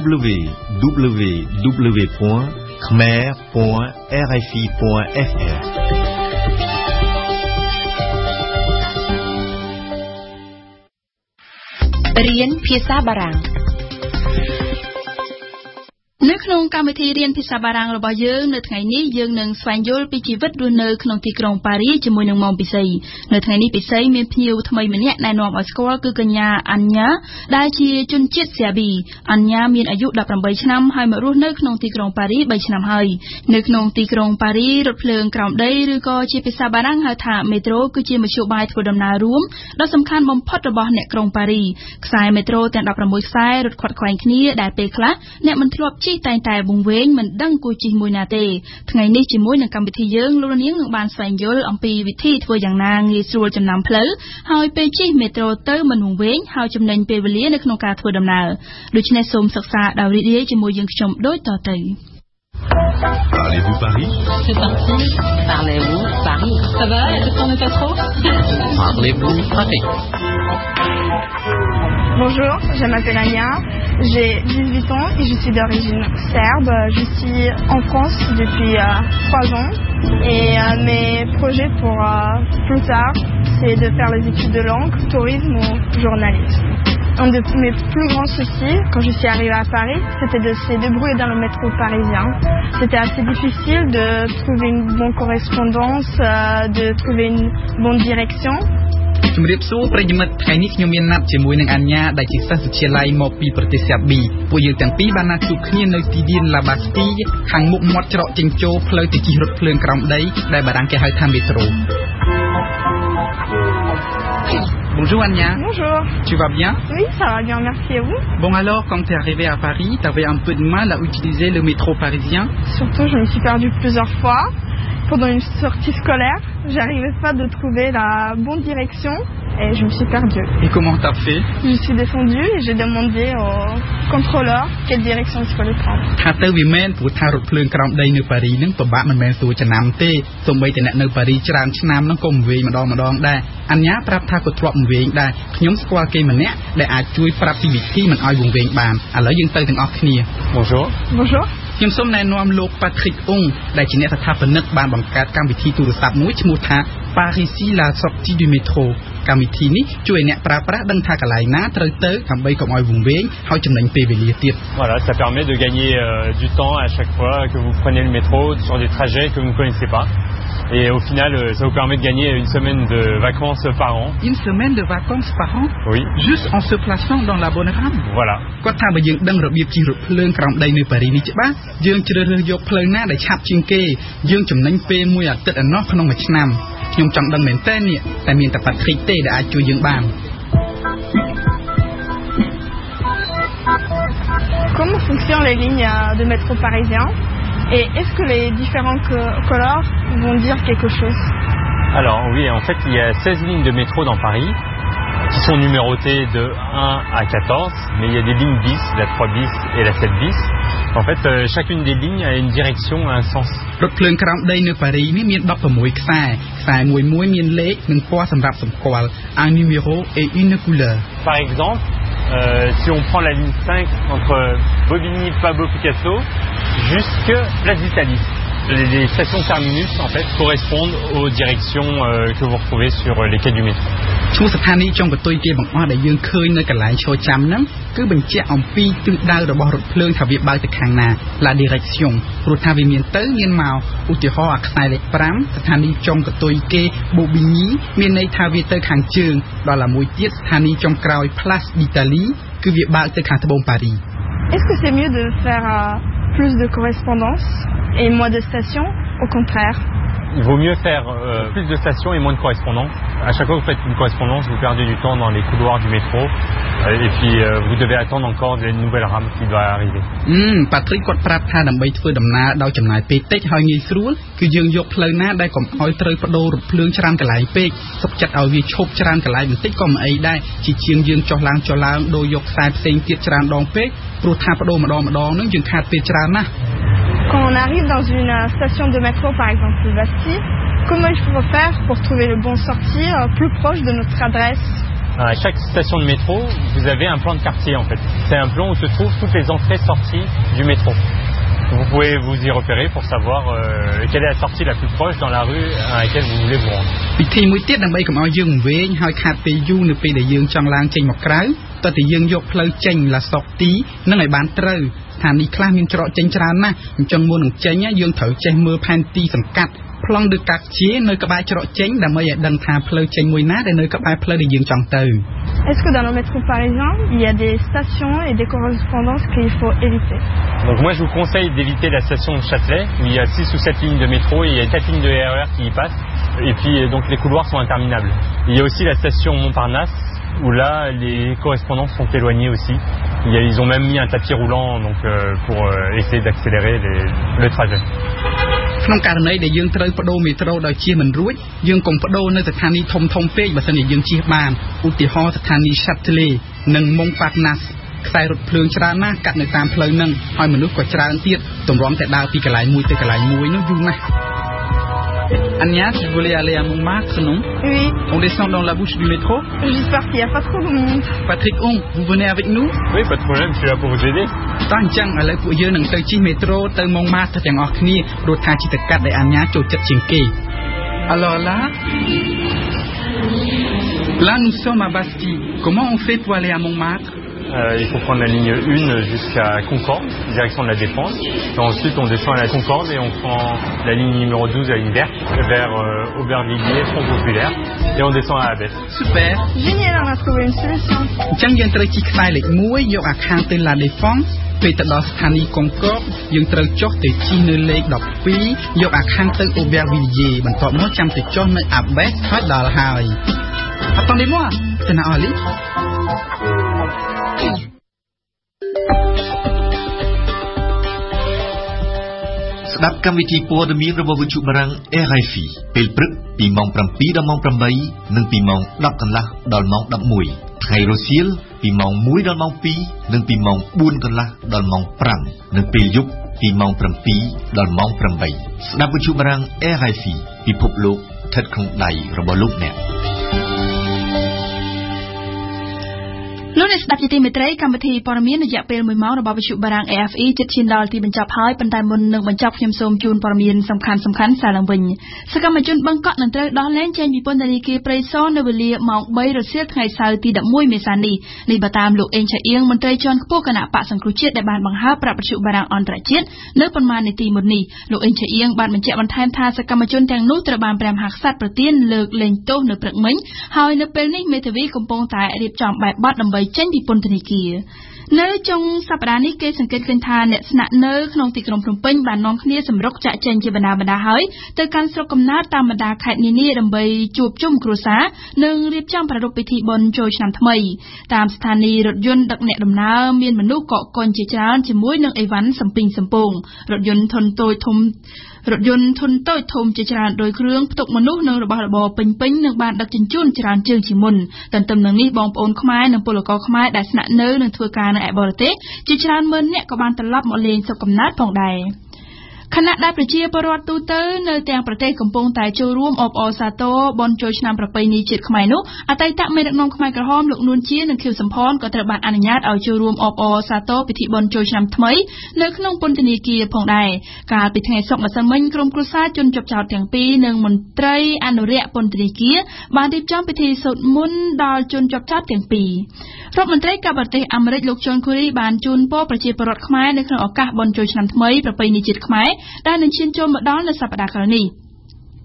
www.khmer.rfi.fr រៀនភាសាបារាំងនៅក្នុងកម្មវិធីរៀនភាសាបារាំងរបស់យើងនៅថ្ងៃនេះយើងនឹងស្វែងយល់ពីជីវិតរស់នៅក្នុងទីក្រុងប៉ារីជាមួយនឹងម៉ងពិសីនៅថ្ងៃនេះពិសីមានភ្ញៀវថ្មីម្នាក់ណែនាំឲ្យស្គាល់គឺកញ្ញាអាញ៉ាដែលជាជនជាតិសេប៊ីអាញ៉ាមានអាយុ18ឆ្នាំហើយមករស់នៅក្នុងទីក្រុងប៉ារី3ឆ្នាំហើយនៅក្នុងទីក្រុងប៉ារីរថភ្លើងក្រោមដីឬក៏ជាភាសាបារាំងហៅថាមេត្រូគឺជាមធ្យោបាយធ្វើដំណើររួមដ៏សំខាន់បំផុតរបស់អ្នកក្រុងប៉ារីខ្សែមេត្រូទាំង16ខ្សែរត់ខាត់ខ្វែងគ្នាដែលពេលខ្លះអ្នកមិនធ្លាប់ជិះតែងតែវង្វេងមិនដឹងគួរជិះមួយណាទេថ្ងៃនេះជាមួយនឹងកម្មវិធីយើងលោកនាងនឹងបានស្វែងយល់អំពីវិធីធ្វើយ៉ាងណាងាយស្រួលចំណាំផ្លូវហើយពេលជិះមេត្រូទៅមិនវង្វេងហើយចំណេញពេលវេលានៅក្នុងការធ្វើដំណើរដូច្នេះសូមសិក្សាដោយរីករាយជាមួយយើងខ្ញុំដូចតទៅ Parlez-vous Paris? C'est parti. Parlez-vous Paris? Ça va? Il y a tout le temps métro? Parlez-vous Paris? Bonjour, je m'appelle Anya, j'ai 18 ans et je suis d'origine serbe. Je suis en France depuis 3 ans et mes projets pour plus tard, c'est de faire les études de langue, tourisme ou journalisme. Un de mes plus grands soucis quand je suis arrivée à Paris, c'était de se débrouiller dans le métro parisien. C'était assez difficile de trouver une bonne correspondance, de trouver une bonne direction. ជំរាបសួរប្រិយមិត្តថ្ងៃនេះខ្ញុំមានណាត់ជាមួយនឹងអាញាដែលជាសិស្សវិទ្យាល័យមកពីប្រទេសសេប៊ីពួកយើងទាំងពីរបានណាត់ជួបគ្នានៅទីលានឡាបាស្ទីខាងមុខមាត់ច្រកចេញចូលផ្លូវទៅជិះរថភ្លើងក្រោមដីដែលបារាំងគេហៅថាមេត្រូ Bonjour Anya. Bonjour. Tu vas bien? Oui, ça va bien, merci et vous? Bon alors, quand tu es arrivée à Paris, tu avais un peu de mal à utiliser le métro parisien? Surtout, je me suis perdue plusieurs fois. Pendant une sortie scolaire, j'arrivais pas de trouver la bonne direction et je me suis perdue. Et comment t'as fait? Je suis descendue et j'ai demandé au contrôleur quelle direction il fallait prendre. ថាទៅវាមែនព្រោះថារថភ្លើងក្រោមដីនៅប៉ារីនឹងពិបាកមិនមែនស្រួលចំណាំទេសូម្បីតែអ្នកនៅប៉ារីច្រើនឆ្នាំនឹងក៏មិនវែងម្ដងដែរអញ្ញាប្រាប់ថាក៏ធ្លាប់មិនវែងដែរខ្ញុំស្គាល់គេម្នាក់ដែលអាចជួយប្រាប់ពីវិធីមិនឲ្យវង្វេងបានឥឡូវយើងទៅទាំងអស់គ្នា Bonjour. Bonjour. ខ្ញុំសូមណែនាំលោក Patrick Ong ដែលជាអ្នកស្ថាបនិកបានបង្កើតកម្មវិធីទូរស័ព្ទមួយឈ្មោះថា Parisie la sortie du métro កម្មវិធីនេះជួយឲ្យអ្នកប្រើប្រាស់ដឹងថាកន្លែងណាត្រូវទៅដើម្បីកុំឲ្យវង្វេងហើយចំណេញពេលវេលាទៀត Voilà, ça permet de gagner du temps à chaque fois que vous prenez le métro sur des trajets que vous ne connaissez pas. Et au final, ça vous permet de gagner une semaine de vacances par an. Une semaine de vacances par an? Oui. Juste en se plaçant dans la bonne rame? Voilà. គាត់ថាបើយើងដឹងរបៀបជិះរថភ្លើងក្រោមដីនៅប៉ារីនេះច្បាស់យើងជ្រើសរើសយកផ្លូវណាដែលឆាប់ជាងគេយើងចំណេញពេលមួយអាទិត្យឯណោះក្នុងមួយឆ្នាំខ្ញុំចង់ដឹងមែនតើនេះតែមានតែ Patrick ទេដែលអាចជួយយើងបាន Comment fonctionnent les lignes de métro parisien? Et est-ce que les différents couleurs vont dire quelque chose? Alors oui, en fait, il y a 16 lignes de métro dans Paris qui sont numérotées de 1 à 14, mais il y a des lignes bis, la 3 bis et la 7 bis. En fait, chacune des lignes a une direction, a un sens. រថភ្លើងក្រោមដីនៅប៉ារីនេះមាន16ខ្សែខ្សែមួយមានលេខនិងពណ៌សម្រាប់សម្គាល់ un numéro et une couleur. Par exemple, si on prend la ligne 5 entre Bobigny, Pablo Picasso jusqu'à Place d'Italie. Les stations terminus en fait correspondent aux directions que vous retrouvez sur les quais du métro. ឈ្មោះស្ថានីយ៍ចុងកតុយគេបង្អស់ដែលយើងឃើញនៅកន្លែងឈរចាំហ្នឹងគឺបញ្ជាក់អំពីទិសដៅរបស់រថភ្លើងថាវាបើកទៅខាងណា La direction ព្រោះថាវាមានទៅមានមកឧទាហរណ៍អាខ្សែលេខ5ស្ថានីយ៍ចុងកតុយគេ Bobigny មានន័យថាវាទៅខាងជើងដល់ឡាមួយទៀតស្ថានីយ៍ចុងក្រោយ Place d'Italie គឺវាបើកទៅខាងត្បូងប៉ារី Est-ce que c'est mieux de faire plus de correspondance et moins de stations au contraire? Il vaut mieux faire plus de stations et moins de correspondants. À chaque fois que vous faites une correspondance, vous perdez du temps dans les couloirs du métro et puis vous devez attendre encore une nouvelle rame qui doit arriver. Patrick គាត់ប្រាប់ថាដើម្បីធ្វើដំណើរដោយចំណាយពេលតិចហើយងាយស្រួលគឺយើងយកផ្លូវណាដែលកុំឲ្យត្រូវបដូររថភ្លើងច្រើនកន្លែងពេកសុខចិត្តឲ្យវាឈប់ច្រើនកន្លែងបន្តិចក៏មិនអីដែរជាជាងយើងចុះឡើងដូរយកខ្សែផ្សេងទៀតច្រើនដងពេកព្រោះថាបដូរម្ដងនឹងយើងខាតពេលច្រើនណាស់ Quand on arrive dans une station de métro, par exemple Bastille, comment il faut faire pour trouver le bon sortir plus proche de notre adresse? À chaque station de métro, vous avez un plan de quartier en fait. C'est un plan où se trouvent toutes les entrées-sorties du métro. Vous pouvez vous y repérer pour savoir quelle est la sortie la plus proche dans la rue à laquelle vous voulez vous rendre. វិធីមួយទៀតដើម្បីកុំឲ្យយើងវែងហើយខាតពេលយូរនៅពេលដែលយើងចង់ឡើងចេញមកក្រៅតើតើយើងយកផ្លូវចេញឡាសកទីនឹងឲ្យបានត្រូវថានេះខ្លះមានច្រកចេញច្រើនណាស់អញ្ចឹងមុននឹងចេញយើងត្រូវចេះមើលផែនទីសង្កាត់ Plong de quartier នៅក្បែរច្រកចេញដើម្បីឲ្យដឹងថាផ្លូវចេញមួយណាដែលនៅក្បែរផ្លូវដែលយើងចង់ទៅ Est-ce que dans le métro parisien, il y a des stations et des correspondances qu'il faut éviter? Donc moi je vous conseille d'éviter la station de Châtelet où il y a 6 ou 7 lignes de métro et il y a 4 lignes de RER qui y passent et puis donc les couloirs sont interminables. Il y a aussi la station Montparnasse où là les correspondances sont éloignées aussi. Ils ont même mis un tapis roulant donc pour essayer d'accélérer le trajet. ក្នុងករណីដែលយើងត្រូវបដូរមេត្រូដោយជិះមិនរួចយើងកុំបដូរនៅស្ថានីយ៍ធំៗពេកបើសិនជាយើងជិះបានឧទាហរណ៍ស្ថានីយ៍ Châtelet និង Montparnasse ខ្សែរថភ្លើងច្រើនណាស់កាត់នៅតាមផ្លូវហ្នឹងហើយមនុស្សក៏ច្រើនទៀតទម្រាំតែដើរពីកន្លែងមួយទៅកន្លែងមួយនោះយូរណាស់ Agnès, vous voulez aller à Montmartre, non? Oui. On descend dans la bouche du métro? J'espère qu'il n'y a pas trop de monde. Patrick Hong, vous venez avec nous? Oui, pas de problème, je suis là pour vous aider. តោះអញ្ចឹងឥឡូវពួកយើងនឹងទៅជិះមេត្រូទៅ Montmartre ទាំងអស់គ្នាព្រោះថាចិត្តកាត់ដែលអញ្ញាចូលចិត្តជាងគេ Alors là nous sommes à Bastille. Comment on fait pour aller à Montmartre? Il faut prendre la ligne 1 jusqu'à Concorde, direction de la Défense. Et ensuite, on descend à la Concorde et on prend la ligne numéro 12, la ligne verte, vers Aubervilliers, Front Populaire. Et on descend à Abès. Super. Génial, on a trouvé une solution. អញ្ចឹងយើងត្រូវជិះខ្សែលេខ1យកអាខាងទៅ La Défense ពេលទៅដល់ស្ថានីយ៍ Concorde យើងត្រូវចុះទៅជិះនៅលេខ12យកអាខាងទៅ Aubervilliers បន្ទាប់មកចាំទៅចុះនៅ Abès ហើយដល់ហើយ Attendez-moi, c'est na Ali. ស្ដាប់កម្មវិធីព័ត៌មានរបស់វិទ្យុបារាំង RFI ពេលព្រឹកពីម៉ោង 7 ដល់ម៉ោង 8 និងពីម៉ោង 10 កន្លះដល់ម៉ោង 11 ថ្ងៃរសៀលពីម៉ោង 1 ដល់ម៉ោង 2 និងពីម៉ោង 4 កន្លះដល់ម៉ោង 5 និងពេលយប់ពីម៉ោង 7 ដល់ម៉ោង 8 ស្ដាប់វិទ្យុបារាំង RFI ពិភពលោកស្ថិតក្នុងដៃរបស់លោកអ្នកលោកអ្នកស្ដាប់ជាទីមេត្រីកម្មវិធីព័ត៌មានរយៈពេល1ម៉ោងរបស់វិទ្យុបារាំង AFE ជិតឈានដល់ទីបញ្ចប់ហើយប៉ុន្តែមុននឹងបញ្ចប់ខ្ញុំសូមជូនព័ត៌មានសំខាន់ៗសារឡើងវិញសកម្មជនបឹងកក់នឹងត្រូវដោះលែងចេញពីពន្ធនាគារព្រៃសរនៅវេលាម៉ោង 3 រសៀលថ្ងៃសៅរ៍ទី 11 មេសានេះបើតាមលោកអេងឆាអៀងមន្ត្រីជាន់ខ្ពស់គណៈបកសង្គ្រោះជាតិដែលបានបង្ហើបប្រាប់វិទ្យុបារាំងអន្តរជាតិនៅប៉ុន្មាននាទីមុននេះលោកអេងឆាអៀងបានបញ្ជាក់បន្ថែមថាសកម្មជនទាំងនោះត្រូវបានព្រះមហាក្សត្រប្រទានលើកលែងទោសនៅព្រឹកមិញហើយនៅពេលនេះមេធាវីកំពុងតែរៀបចំបែបបទដើម្បីចេញពីពន្ធនាគារ នៅចុងសប្តាហ៍នេះគេសង្កេតឃើញថាអ្នកស្នាក់នៅក្នុងទីក្រុងភ្នំពេញបាននាំគ្នាសម្រុកចាក់ចែងជាបណ្ដាហើយទៅកាន់ស្រុកកំណើតតាមបណ្ដាខេត្តនានាដើម្បីជួបជុំគ្រួសារនិងរៀបចំប្រារព្ធពិធីបុណ្យចូលឆ្នាំថ្មីតាមស្ថានីយ៍រថយន្តដឹកអ្នកដំណើរមានមនុស្សកកកុញជាច្រើនជាមួយនឹងអីវ៉ាន់សំពីងសំពងរថយន្តធុនតូចធំជាច្រើនដោយគ្រឿងផ្ទុកមនុស្សនិងរបស់របរពេញនឹងបានដឹកជញ្ជូនច្រើនជាងជាមុនទន្ទឹមនឹងនេះបងប្អូនខ្មែរនិងពលករខ្មែរដែលស្នាក់នៅនិងធ្វើការនៅឯបរទេសជាច្រើនម៉ឺននាក់ក៏បានត្រឡប់មកលេងស្រុកកំណើតផងដែរ ខណៈដែលប្រជាពលរដ្ឋទូទៅនៅទាំងប្រទេសកំពុងតែចូលរួមអបអរសាទរបុណ្យចូលឆ្នាំប្រពៃណីជាតិខ្មែរនោះអតីតមេដឹកនាំខ្មែរក្រហមលោកនួនជានិងខៀវសំផនក៏ត្រូវបានអនុញ្ញាតឲ្យចូលរួមអបអរសាទរពិធីបុណ្យចូលឆ្នាំថ្មីនៅក្នុងពន្ធនាគារផងដែរកាលពីថ្ងៃសុក្រម្សិលមិញក្រុមគ្រួសារជនជាប់ចោទទាំងពីរនិងមន្ត្រីអនុរិយពន្ធនាគារបានរៀបចំពិធីសូត្រមន្តដល់ជនជាប់ចោទទាំងពីរ រដ្ឋមន្ត្រីការបរទេសអាមេរិកលោកជុនគូរីបានជូនពរប្រជាពលរដ្ឋខ្មែរនៅក្នុងឱកាសបុណ្យចូលឆ្នាំថ្មីប្រពៃណីជាតិខ្មែរដែលនឹងឈានចូលមកដល់នៅសប្តាហ៍ក្រោយនេះ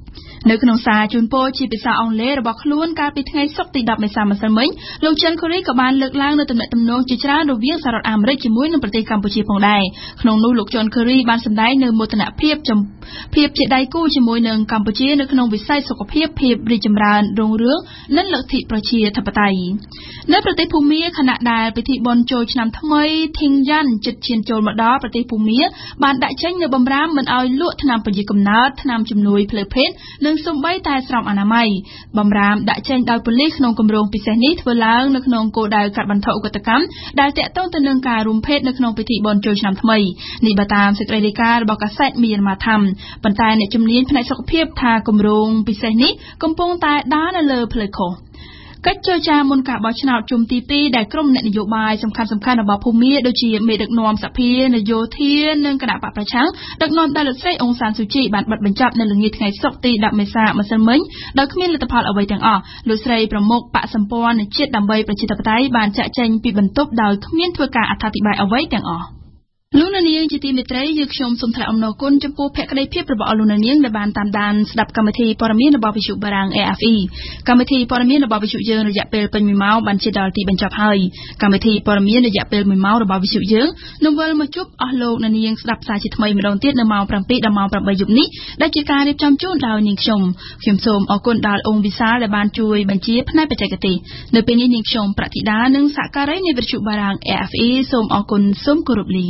នៅក្នុងសារជូនពរជាភាសាអង់គ្លេសរបស់ខ្លួនកាលពីថ្ងៃសុក្រទី10 មេសាម្សិលមិញលោកចិនខូរីក៏បានលើកឡើងនៅទំនាក់ទំនងជាច្រើនរវាងសហរដ្ឋអាមេរិកជាមួយនឹងប្រទេសកម្ពុជាផងដែរក្នុងនោះលោកចិនខូរីបានសម្ដែងនៅមោទនភាពជាដៃគូជាមួយនឹងកម្ពុជានៅក្នុងវិស័យសុខភាពភាពរីកចម្រើនរុងរឿងនិងលទ្ធិប្រជាធិបតេយ្យនៅប្រទេសភូមាខណៈដែលពិធីបុណ្យចូលឆ្នាំថ្មីធីងយ៉ាន់ជិតឈានចូលមកដល់ប្រទេសភូមាបានដាក់ចេញនៅបម្រាមមិនឲ្យលក់ថ្នាំពន្យាកំណើតថ្នាំជំនួយផ្លូវភេទនិងសូម្បីតែស្រោមអនាម័យបម្រាមដាក់ចេញដោយប៉ូលីសក្នុងគម្រោងពិសេសនេះធ្វើឡើងនៅក្នុងគោលដៅកាត់បន្ថយឧក្រិដ្ឋកម្មដែលទាក់ទងទៅនឹងការរួមភេទនៅក្នុងពិធីបុណ្យចូលឆ្នាំថ្មីនេះបើតាមសេចក្តីរាយការណ៍របស់កាសែត Myanmar Times ប៉ុន្តែអ្នកជំនាញផ្នែកសុខភាពថាគម្រោងពិសេសនេះកំពុងតែដើរនៅលើផ្លូវខុសកិច្ចចរចាមុនការបោះឆ្នោតជុំទី2ដែលក្រុមអ្នកនយោបាយសំខាន់ៗរបស់ភូមាដូចជាមេដឹកនាំសភានយោធានិងគណៈបកប្រឆាំងដឹកនាំដោយលោកស្រីអ៊ុងសានស៊ូជីបានបិទបញ្ចប់នៅល្ងាចថ្ងៃសុក្រទី10 មេសាម្សិលមិញដោយគ្មានលទ្ធផលអ្វីទាំងអស់លោកស្រីប្រមុខបកសម្ព័ន្ធជាតិដើម្បីប្រជាធិបតេយ្យបានចាក់ចែងពីបន្ទប់ដោយគ្មានធ្វើការអត្ថាធិប្បាយអ្វីទាំងអស់លោកនាងជាទីមេត្រីយើងខ្ញុំសូមថ្លែងអំណរគុណចំពោះភក្ដីភាពរបស់លោកនាងដែលបានតាមដានស្ដាប់កម្មវិធីព័ត៌មានរបស់វិទ្យុបារាំង AFE កម្មវិធីព័ត៌មានរបស់វិទ្យុយើងរយៈពេលពេញ1ម៉ោងបានជាដល់ទីបញ្ចប់ហើយកម្មវិធីព័ត៌មានរយៈពេល1ម៉ោងរបស់វិទ្យុយើងនឹងវិលមកជួបអស់លោកនាងស្ដាប់សារជាថ្មីម្ដងទៀតនៅម៉ោង 7 ដល់ម៉ោង 8 យប់នេះដែលជាការរៀបចំជូនដោយនាងខ្ញុំសូមអរគុណដល់អង្គវិសាលដែលបានជួយបញ្ជាផ្នែកបច្ចេកទេសនៅពេលនេះនាងខ្ញុំប្រតិដានិងសហការីនៃវិទ្យុបារាំង AFE សូមអរគុណសូមគោរពលា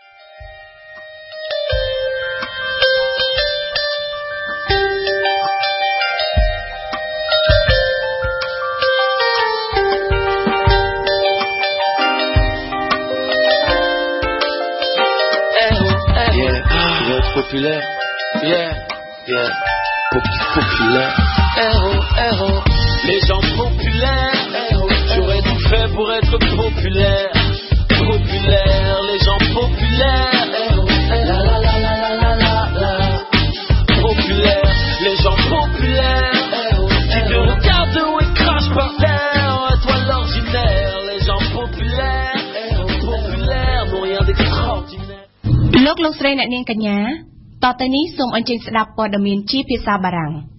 Populaire, populaire, héros, les gens populaires, j'aurais tout fait pour être populaire, les gens populaires, la la la la la la la la, populaire, les gens populaires, tu te regardes où ils crachent par terre, toi l'ordinaire, les gens populaires, n'ont rien d'extraordinaire. លោកស្រីអ្នកនាងកញ្ញាតទៅនេះសូមអញ្ជើញស្ដាប់ព័ត៌មានជាភាសាបារាំង